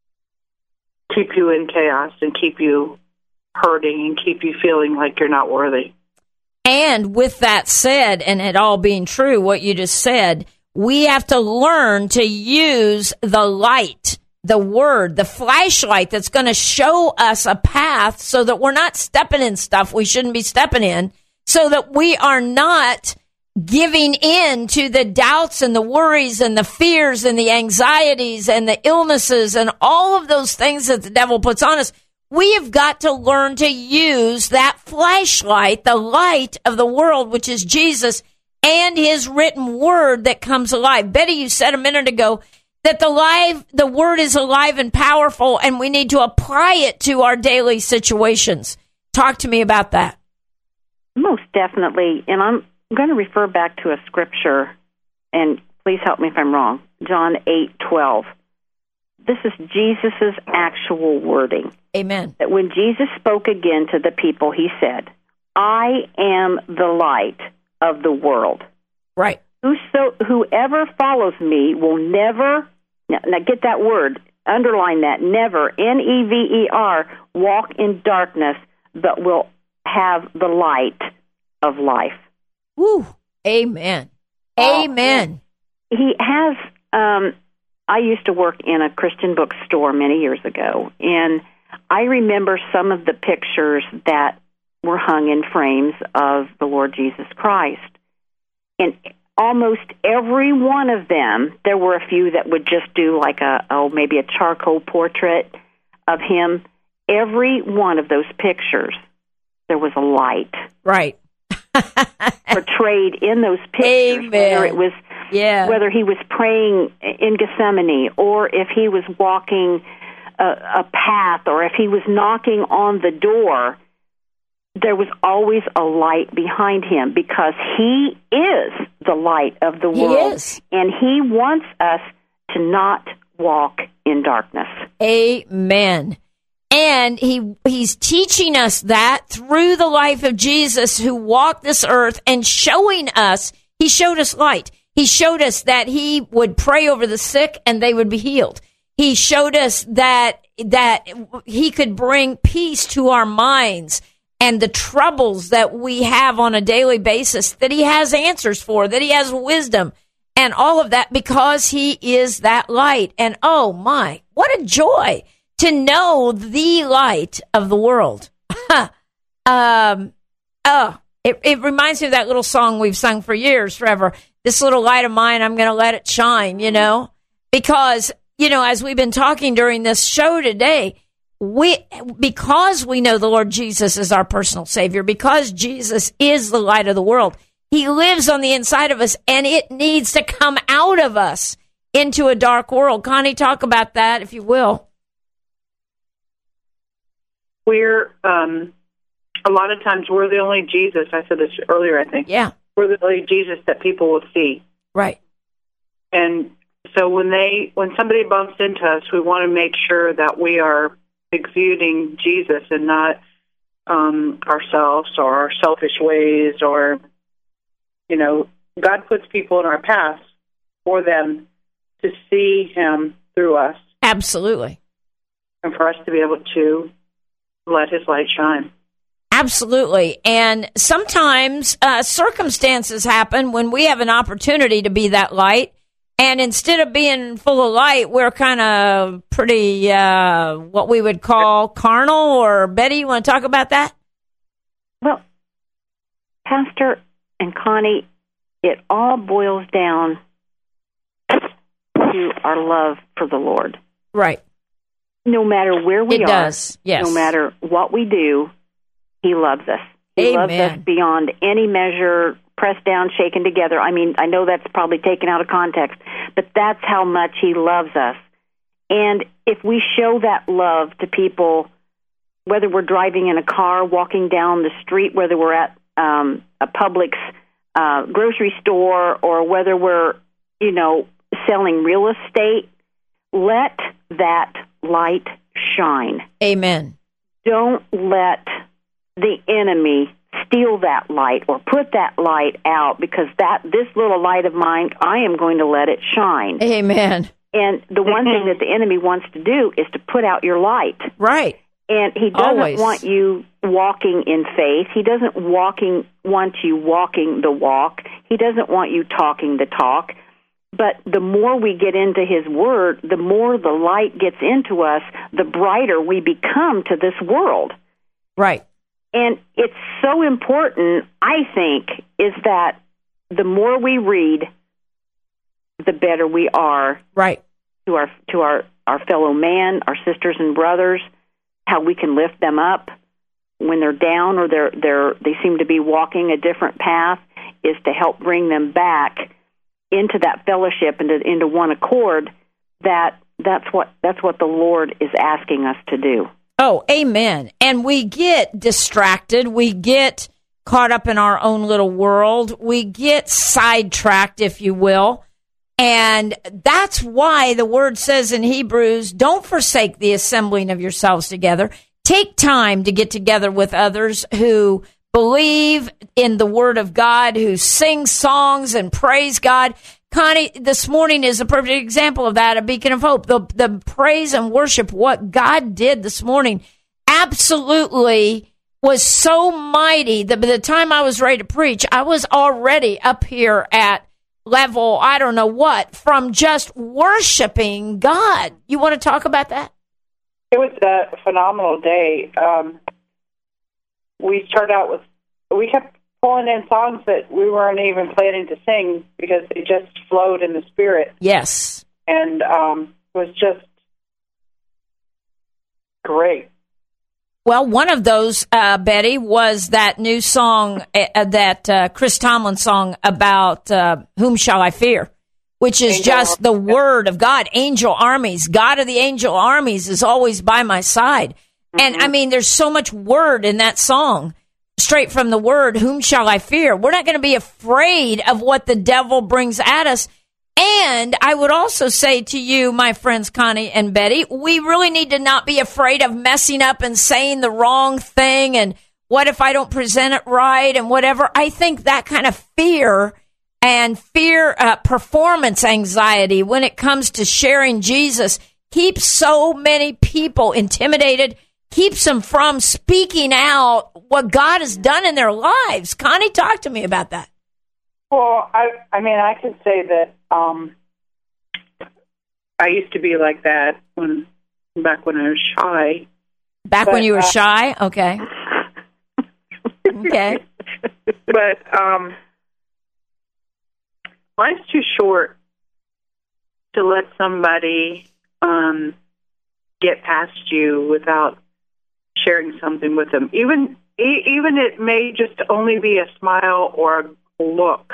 keep you in chaos and keep you hurting and keep you feeling like you're not worthy. And with that said, and it all being true, what you just said, we have to learn to use the light, the Word, the flashlight that's going to show us a path so that we're not stepping in stuff we shouldn't be stepping in, so that we are not giving in to the doubts and the worries and the fears and the anxieties and the illnesses and all of those things that the devil puts on us. We have got to learn to use that flashlight, the light of the world, which is Jesus and His written Word that comes alive. Betty, you said a minute ago that the live, the Word is alive and powerful, and we need to apply it to our daily situations. Talk to me about that. Most definitely. And I'm going to refer back to a scripture, and please help me if I'm wrong. John eight twelve. This is Jesus' actual wording. Amen. That when Jesus spoke again to the people, He said, I am the light of the world. Right. Whoso, whoever follows me will never, now, now get that word, underline that, never, N E V E R, walk in darkness, but will have the light of life. Woo. Amen. Amen. He has, um, I used to work in a Christian bookstore many years ago, and I remember some of the pictures that were hung in frames of the Lord Jesus Christ. And almost every one of them, there were a few that would just do like a, oh, maybe a charcoal portrait of Him. Every one of those pictures, there was a light. Right. portrayed in those pictures, Amen. whether it was, yeah. whether He was praying in Gethsemane, or if He was walking a, a path, or if He was knocking on the door, there was always a light behind Him, because He is the light of the world. He is. And He wants us to not walk in darkness. Amen. And he he's teaching us that through the life of Jesus, who walked this earth and showing us, He showed us light. He showed us that He would pray over the sick and they would be healed. He showed us that that He could bring peace to our minds and the troubles that we have on a daily basis, that He has answers for, that He has wisdom and all of that, because He is that light. And oh my, what a joy to know the light of the world. um, oh, it, it reminds me of that little song we've sung for years, forever. This little light of mine, I'm going to let it shine, you know, because you know, as we've been talking during this show today, we, because we know the Lord Jesus is our personal Savior, because Jesus is the light of the world, He lives on the inside of us, and it needs to come out of us into a dark world. Connie, talk about that, if you will. We're, um, a lot of times, we're the only Jesus. I said this earlier, I think. Yeah. We're the only Jesus that people will see. Right. And so when they, when somebody bumps into us, we want to make sure that we are exuding Jesus and not um, ourselves or our selfish ways, or, you know, God puts people in our path for them to see Him through us. Absolutely. And for us to be able to let His light shine. Absolutely. And sometimes uh, circumstances happen when we have an opportunity to be that light. And instead of being full of light, we're kind of pretty, uh, what we would call carnal. Or Betty, you want to talk about that? Well, Pastor and Connie, it all boils down to our love for the Lord. Right. No matter where we it are, does. Yes. No matter what we do, He loves us. He Amen. loves us beyond any measure, pressed down, shaken together. I mean, I know that's probably taken out of context, but that's how much He loves us. And if we show that love to people, whether we're driving in a car, walking down the street, whether we're at um, a Publix uh, grocery store, or whether we're, you know, selling real estate, let that light shine. Amen. Don't let the enemy steal that light or put that light out, because that this little light of mine, I am going to let it shine. Amen. And the one thing that the enemy wants to do is to put out your light. Right. And he doesn't Always. want you walking in faith. He doesn't walking want you walking the walk. He doesn't want you talking the talk. But the more we get into His Word, the more the light gets into us, the brighter we become to this world. Right. And it's so important, I think, is that the more we read, the better we are Right. to our to our, our fellow man, our sisters and brothers, how we can lift them up when they're down or they're they're they seem to be walking a different path, is to help bring them back into that fellowship and into, into one accord. That that's what that's what the Lord is asking us to do. Oh, amen. And we get distracted. We get caught up in our own little world. We get sidetracked, if you will. And that's why the word says in Hebrews, don't forsake the assembling of yourselves together. Take time to get together with others who believe in the word of God, who sing songs and praise God. Connie, this morning is a perfect example of that, a beacon of hope. The, the praise and worship, what God did this morning, absolutely was so mighty that by the time I was ready to preach, I was already up here at level, I don't know what, from just worshiping God. You want to talk about that? It was a phenomenal day. Um, we started out with, we kept pulling in songs that we weren't even planning to sing because they just flowed in the Spirit. Yes. And um, it was just great. Well, one of those, uh, Betty, was that new song, uh, that uh, Chris Tomlin song about uh, Whom Shall I Fear, which is Angel just the word of God. Angel armies, God of the angel armies is always by my side. Mm-hmm. And, I mean, there's so much word in that song, straight from the word, whom shall I fear? We're not going to be afraid of what the devil brings at us. And I would also say to you, my friends Connie and Betty, we really need to not be afraid of messing up and saying the wrong thing. And what if I don't present it right and whatever? I think that kind of fear and fear, uh, performance anxiety when it comes to sharing Jesus keeps so many people intimidated, keeps them from speaking out what God has done in their lives. Connie, talk to me about that. Well, I, I mean, I could say that um, I used to be like that when back when I was shy. Back but, when you were uh, shy? Okay. Okay. But um, life's too short to let somebody um, get past you without sharing something with them. Even e- even it may just only be a smile or a look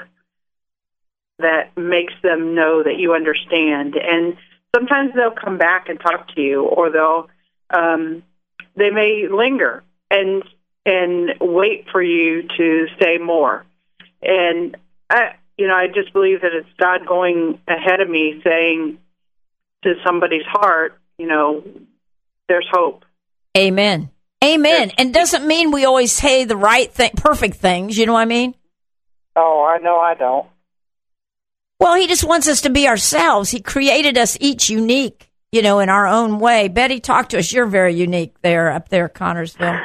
that makes them know that you understand. And sometimes they'll come back and talk to you, or they'll um, they may linger and and wait for you to say more. And I, you know, I just believe that it's God going ahead of me, saying to somebody's heart, you know, there's hope. Amen. Amen. And doesn't mean we always say the right thing, perfect things. You know what I mean? Oh, I know I don't. Well, he just wants us to be ourselves. He created us each unique, you know, in our own way. Betty, talk to us. You're very unique there, up there, Connorsville.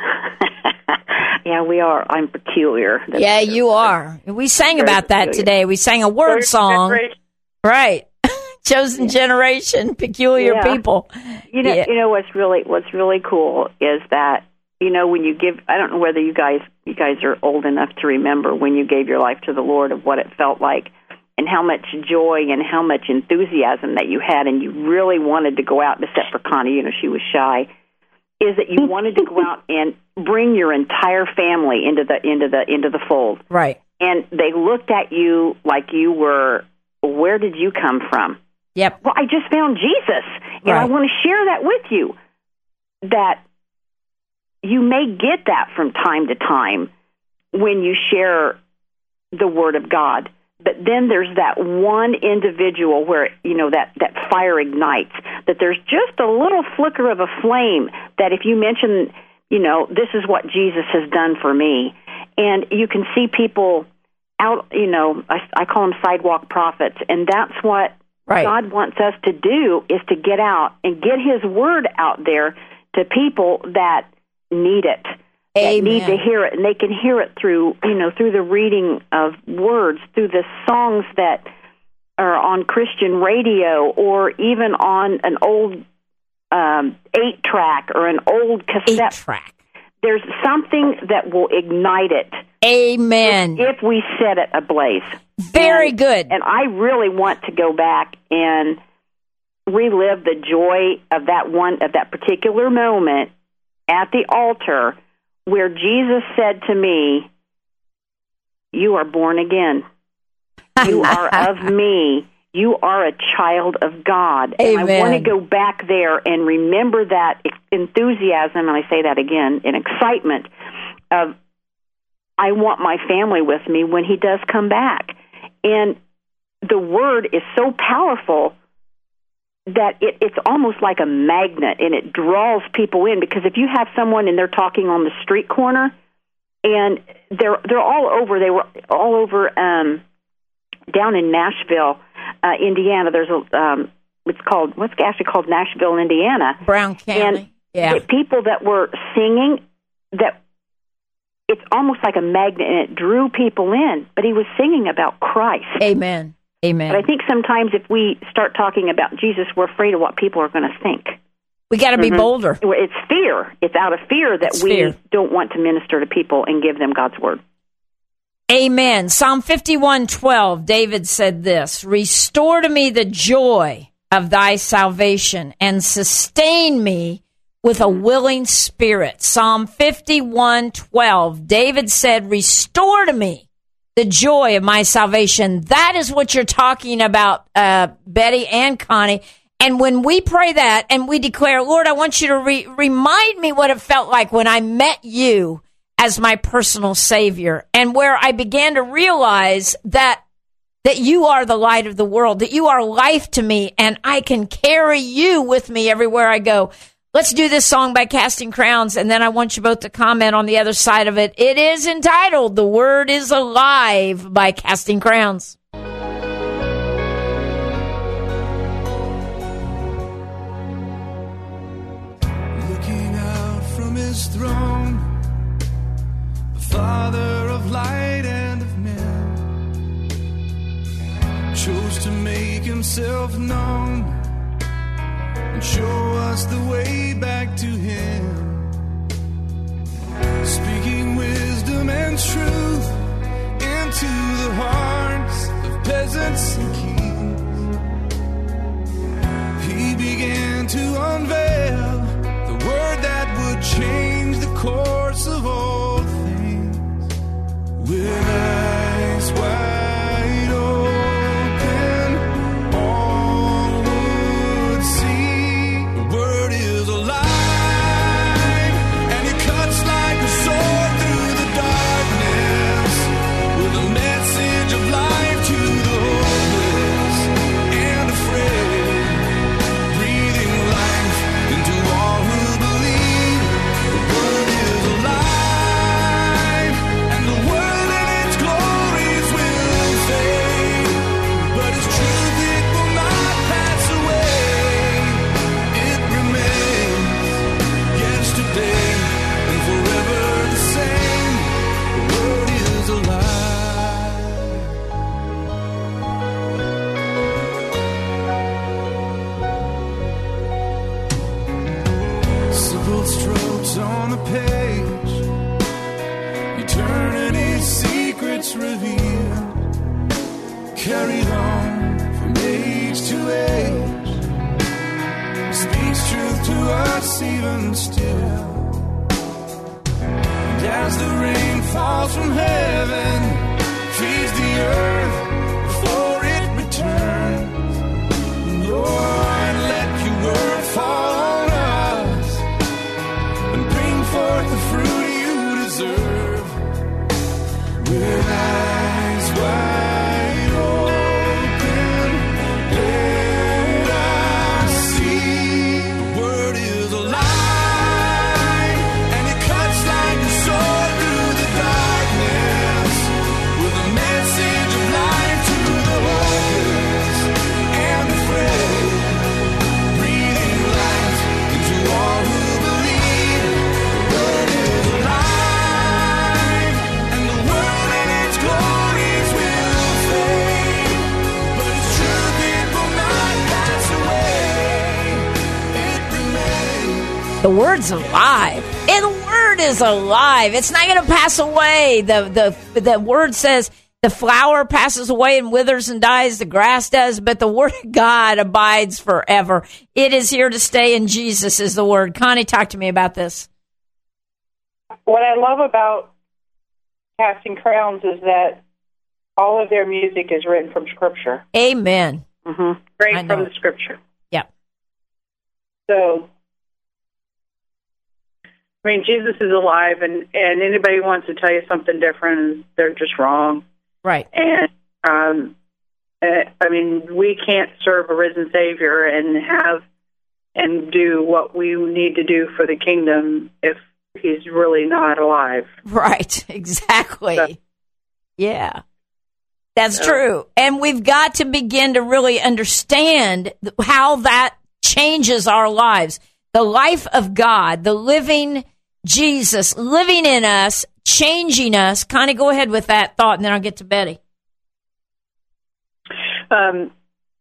Yeah, we are. I'm peculiar. That's yeah, true. you are. We sang Very about that peculiar. today. We sang a word song. Right. Chosen generation, peculiar Yeah. people. You know, Yeah. you know what's really what's really cool is that, you know, when you give, I don't know whether you guys you guys are old enough to remember when you gave your life to the Lord, of what it felt like and how much joy and how much enthusiasm that you had, and you really wanted to go out, except for Connie, you know, she was shy, is that you wanted to go out and bring your entire family into the into the into the fold. Right. And they looked at you like you were, where did you come from? Yep. Well, I just found Jesus, and Right. I want to share that with you. That you may get that from time to time when you share the Word of God. But then there's that one individual where, you know, that, that fire ignites, that there's just a little flicker of a flame that if you mention, you know, this is what Jesus has done for me, and you can see people out, you know, I, I call them sidewalk prophets, and that's what Right. God wants us to do, is to get out and get His Word out there to people that need it. That Amen. need to hear it, and they can hear it through, you know, through the reading of words, through the songs that are on Christian radio, or even on an old um, eight track or an old cassette. Eight track. There's something that will ignite it. Amen. If we set it ablaze. Very and, good. And I really want to go back and relive the joy of that one, of that particular moment at the altar, where Jesus said to me, you are born again. You are of me. You are a child of God. Amen. And I want to go back there and remember that enthusiasm, and I say that again, and excitement of, I want my family with me when He does come back. And the Word is so powerful that it, it's almost like a magnet, and it draws people in. Because if you have someone and they're talking on the street corner, and they're they're all over, they were all over um, down in Nashville, uh, Indiana. There's a um, it's called what's actually called Nashville, Indiana. Brown County. And yeah. the people that were singing, that it's almost like a magnet, and it drew people in. But he was singing about Christ. Amen. Amen. But I think sometimes if we start talking about Jesus, we're afraid of what people are going to think. We got to be Mhm. bolder. It's fear. It's out of fear that It's we fear. don't want to minister to people and give them God's word. Amen. Psalm fifty-one twelve, David said this, restore to me the joy of thy salvation and sustain me with a willing spirit. Psalm fifty-one twelve, David said, restore to me the joy of my salvation. That is what you're talking about, uh, Betty and Connie. And when we pray that and we declare, Lord, I want you to re- remind me what it felt like when I met you as my personal Savior, and where I began to realize that that you are the light of the world, that you are life to me, and I can carry you with me everywhere I go. Let's do this song by Casting Crowns, and then I want you both to comment on the other side of it. It is entitled, The Word is Alive by Casting Crowns. Looking out from His throne, the Father of light and of men chose to make Himself known and show us the way back to Him, speaking wisdom and truth into the hearts of peasants and kings. He began words on the page, eternity's secrets revealed, carried on from age to age, speaks truth to us even still. And as the rain falls from heaven, feeds the earth before it returns, Lord, let your word fall on us and bring forth the fruit you deserve. With eyes wide open, let us see. The word is alive, and it cuts like a sword through the darkness, with a message of life to the hopeless and afraid, breathing life into all who believe. The word is alive, and the world and its glories will fade, but its truth, it will not pass away. It remains. The word's alive. And the word is alive. It's not going to pass away. The, the, the word says the flower passes away and withers and dies. The grass does, but the word of God abides forever. It is here to stay, and Jesus is the word. Connie, talk to me about this. What I love about Casting Crowns is that all of their music is written from Scripture, Amen. Mm-hmm. straight I know. from the Scripture. Yeah. So, I mean, Jesus is alive, and, and anybody wants to tell you something different, they're just wrong. Right. And, um, uh, I mean, we can't serve a risen Savior and have and do what we need to do for the kingdom if he's really not alive. Right. Exactly. So- Yeah. That's So- true. And we've got to begin to really understand th- how that changes our lives. The life of God, the living Jesus, living in us, changing us. Kind of go ahead with that thought, and then I'll get to Betty. Um,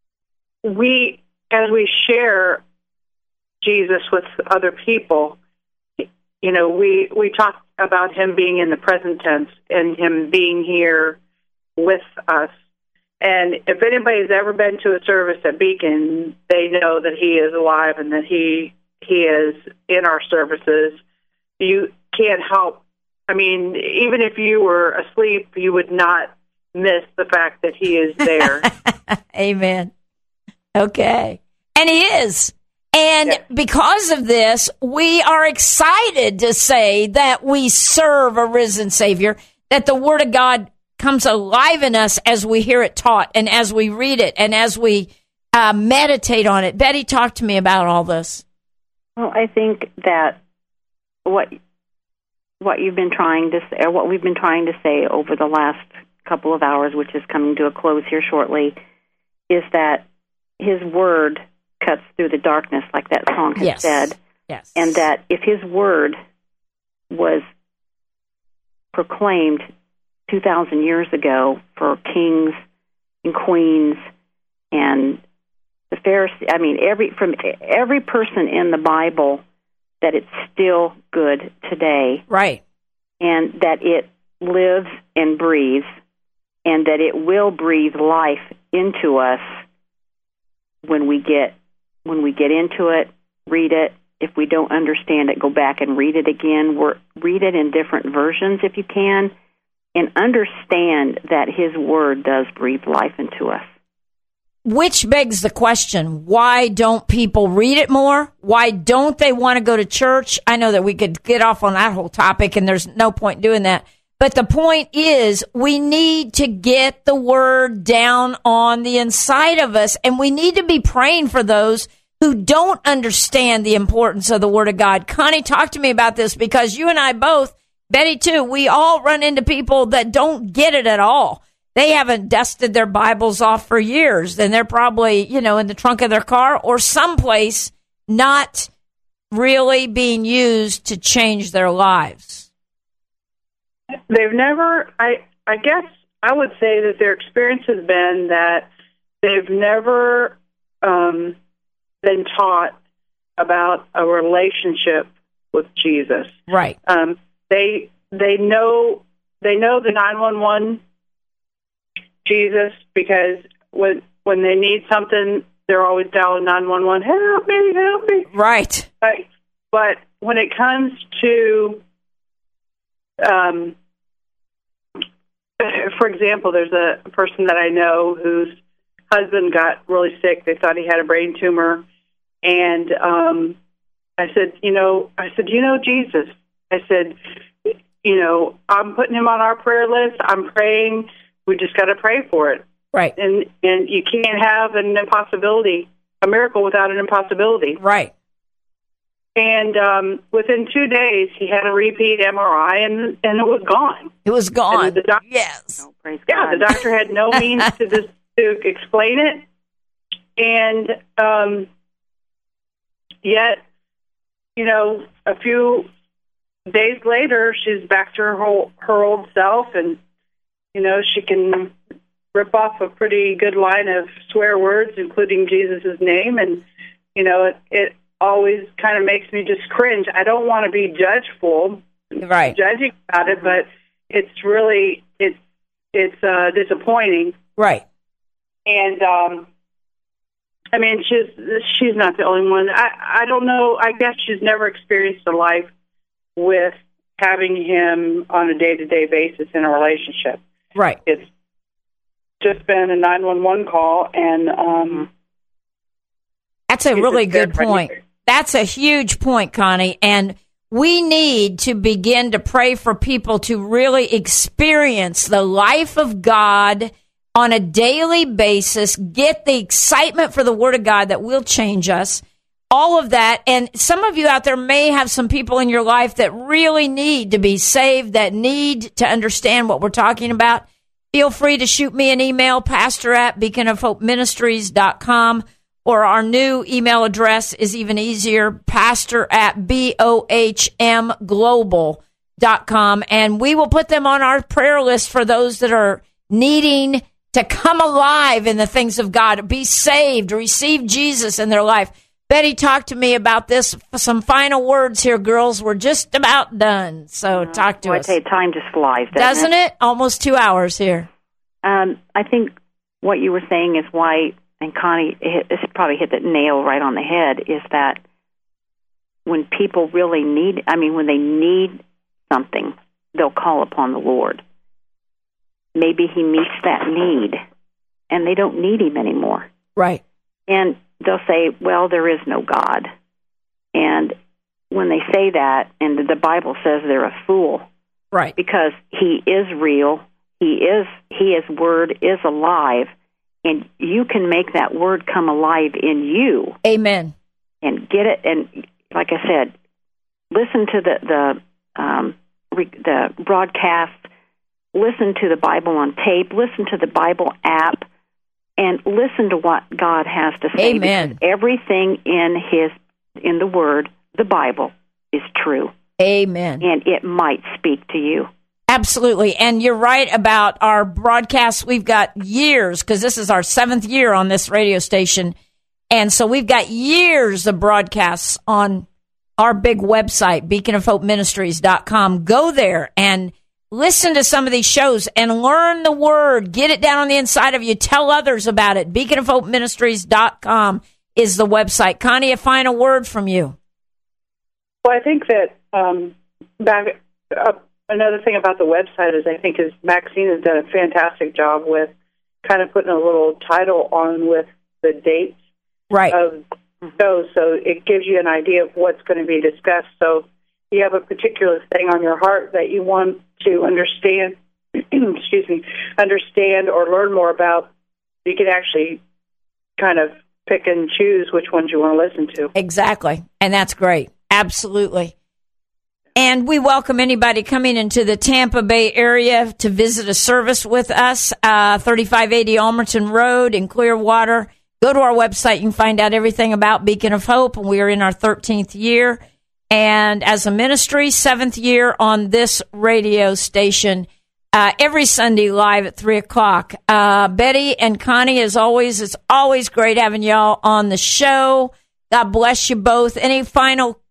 we, as we share Jesus with other people, you know, we, we talk about him being in the present tense and him being here with us. And if anybody's ever been to a service at Beacon, they know that he is alive and that he he is in our services. You can't help. I mean, even if you were asleep, you would not miss the fact that he is there. Amen. Okay. And he is. And Yeah. because of this, we are excited to say that we serve a risen Savior, that the Word of God comes alive in us as we hear it taught and as we read it and as we uh, meditate on it. Betty, talk to me about all this. Well, I think that what what you've been trying to say, or what we've been trying to say over the last couple of hours, which is coming to a close here shortly, is that his word cuts through the darkness, like that song has Yes. said, Yes. and that if his word was proclaimed two thousand years ago for kings and queens and the Pharisees, I mean, every from every person in the Bible, that it's still good today, Right. and that it lives and breathes, and that it will breathe life into us when we get when we get into it, read it. If we don't understand it, go back and read it again. We're, read it in different versions if you can, and understand that his word does breathe life into us. Which begs the question, why don't people read it more? Why don't they want to go to church? I know that we could get off on that whole topic, and there's no point doing that. But the point is, we need to get the word down on the inside of us, and we need to be praying for those who don't understand the importance of the Word of God. Connie, talk to me about this, because you and I both, Betty too, we all run into people that don't get it at all. They haven't dusted their Bibles off for years, and they're probably, you know, in the trunk of their car or someplace not really being used to change their lives. They've never, I, I guess I would say that their experience has been that they've never um, been taught about a relationship with Jesus. Right. Um, they they know they know the nine one one Jesus because when when they need something, they're always dialing nine one one. Help me, help me. Right. But, but when it comes to, um, for example, there's a person that I know whose husband got really sick. They thought he had a brain tumor, and um, I said, you know, I said, you know, Jesus. I said, you know, I'm putting him on our prayer list. I'm praying. We just got to pray for it. Right. And and you can't have an impossibility, a miracle without an impossibility. Right. And um, within two days, he had a repeat M R I, and and it was gone. It was gone. And the doc- yes. Oh, praise yeah, God. the doctor had no means to this, to explain it, and um, yet, you know, a few days later, she's back to her whole, her old self, and you know, she can rip off a pretty good line of swear words, including Jesus' name, and you know, it, it always kind of makes me just cringe. I don't want to be judgeful, Right. judging about it, but it's really it's it's uh, disappointing. Right. And um, I mean, she's she's not the only one. I I don't know. I guess she's never experienced a life with having him on a day to day basis in a relationship. Right. It's just been a nine one one call, and um, That's a It's really a good good point. point. That's a huge point, Connie. And we need to begin to pray for people to really experience the life of God on a daily basis, get the excitement for the Word of God that will change us, all of that. And some of you out there may have some people in your life that really need to be saved, that need to understand what we're talking about. Feel free to shoot me an email, pastor at beacon of hope ministries dot com. Or our new email address is even easier, pastor at B O H M global dot com. And we will put them on our prayer list for those that are needing to come alive in the things of God, be saved, receive Jesus in their life. Betty, talk to me about this. Some final words here, girls. We're just about done. So talk to Boy, I us. tell you, time just flies, doesn't, Doesn't it? Almost two hours here. Um, I think what you were saying is why, and Connie hit, this probably hit the nail right on the head, is that when people really need, I mean, when they need something, they'll call upon the Lord. Maybe he meets that need, and they don't need him anymore. Right. And they'll say, well, there is no God. And when they say that, and the Bible says they're a fool, Right. because he is real, he is, he, his word is alive, and you can make that word come alive in you Amen. and get it. And like I said, listen to the the um, re, the broadcast, listen to the Bible on tape, listen to the Bible app, and listen to what God has to say. Amen. Because everything in his in the Word, the Bible, is true, Amen. and it might speak to you. Absolutely. And you're right about our broadcasts. We've got years, because this is our seventh year on this radio station. And so we've got years of broadcasts on our big website, beacon of hope ministries dot com. Go there and listen to some of these shows and learn the word. Get it down on the inside of you. Tell others about it. beacon of hope ministries dot com is the website. Connie, a final word from you. well, I think that um, back uh, another thing about the website is I think is Maxine has done a fantastic job with kind of putting a little title on with the dates Right. of shows, so it gives you an idea of what's going to be discussed. So if you have a particular thing on your heart that you want to understand, excuse me, understand or learn more about, you can actually kind of pick and choose which ones you want to listen to. Exactly. And that's great. Absolutely. And we welcome anybody coming into the Tampa Bay area to visit a service with us, uh, thirty-five eighty Almerton Road in Clearwater. Go to our website. You can find out everything about Beacon of Hope. And we are in our thirteenth year. And as a ministry, seventh year on this radio station, uh, every Sunday live at three o'clock. Uh, Betty and Connie, as always, it's always great having y'all on the show. God bless you both. Any final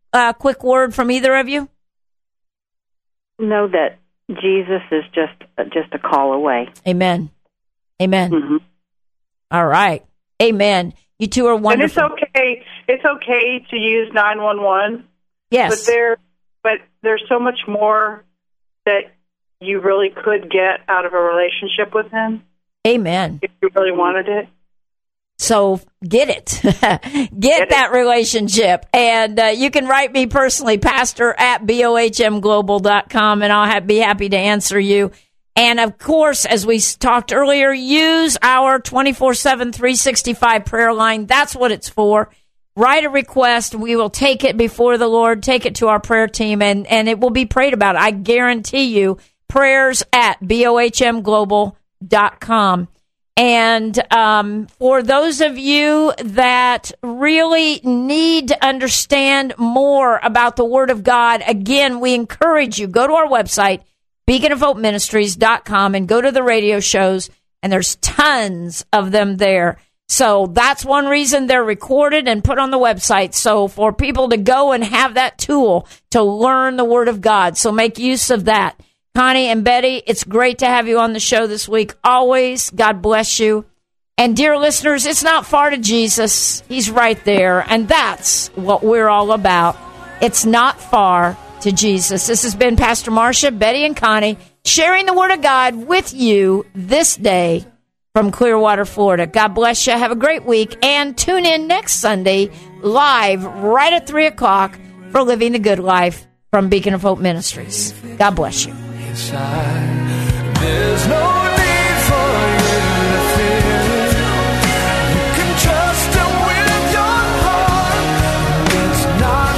uh, quick word from either of you? Know that Jesus is just just a call away. Amen. Amen. Mm-hmm. All right. Amen. You two are wonderful. And it's okay. It's okay to use nine one one. Yes. But there, but there's so much more that you really could get out of a relationship with him. Amen. If you really wanted it. So get it. get, get that it. relationship. And uh, you can write me personally, pastor at B O H M global dot com, and I'll have, be happy to answer you. And, of course, as we talked earlier, use our twenty-four seven, three sixty-five prayer line. That's what it's for. Write a request. We will take it before the Lord, take it to our prayer team, and, and it will be prayed about. I guarantee you, prayers at B O H M global dot com. And um, for those of you that really need to understand more about the Word of God, again, we encourage you, go to our website, beacon of hope ministries dot com, and go to the radio shows, and there's tons of them there. So that's one reason they're recorded and put on the website, so for people to go and have that tool to learn the Word of God. So make use of that. Connie and Betty, it's great to have you on the show this week. Always, God bless you. And dear listeners, it's not far to Jesus. He's right there, and that's what we're all about. It's not far to Jesus. This has been Pastor Marcia, Betty, and Connie sharing the Word of God with you this day from Clearwater, Florida. God bless you. Have a great week, and tune in next Sunday live right at three o'clock for Living the Good Life from Beacon of Hope Ministries. God bless you. There's no need for you to fear. You can trust him with your heart. It's not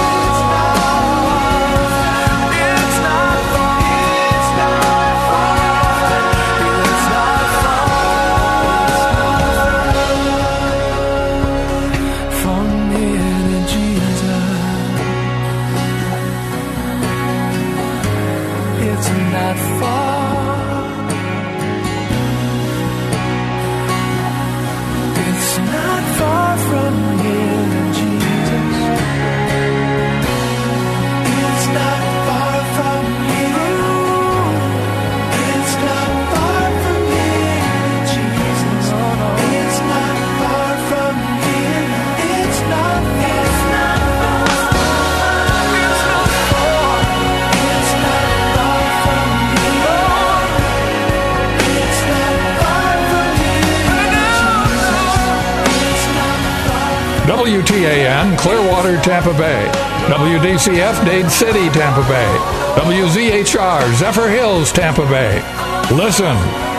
far. It's not far. It's not far. It's not far from here to Jesus. It's not far. It's not far from here to Jesus. It's not far from you. It's not far from here to Jesus. It's not far from here. It's not far. It's not far. It's not far. It's not far from you. It's not far from here. It's not far. W T A N, Clearwater, Tampa Bay. W D C F, Dade City, Tampa Bay. W Z H R, Zephyr Hills, Tampa Bay. Listen,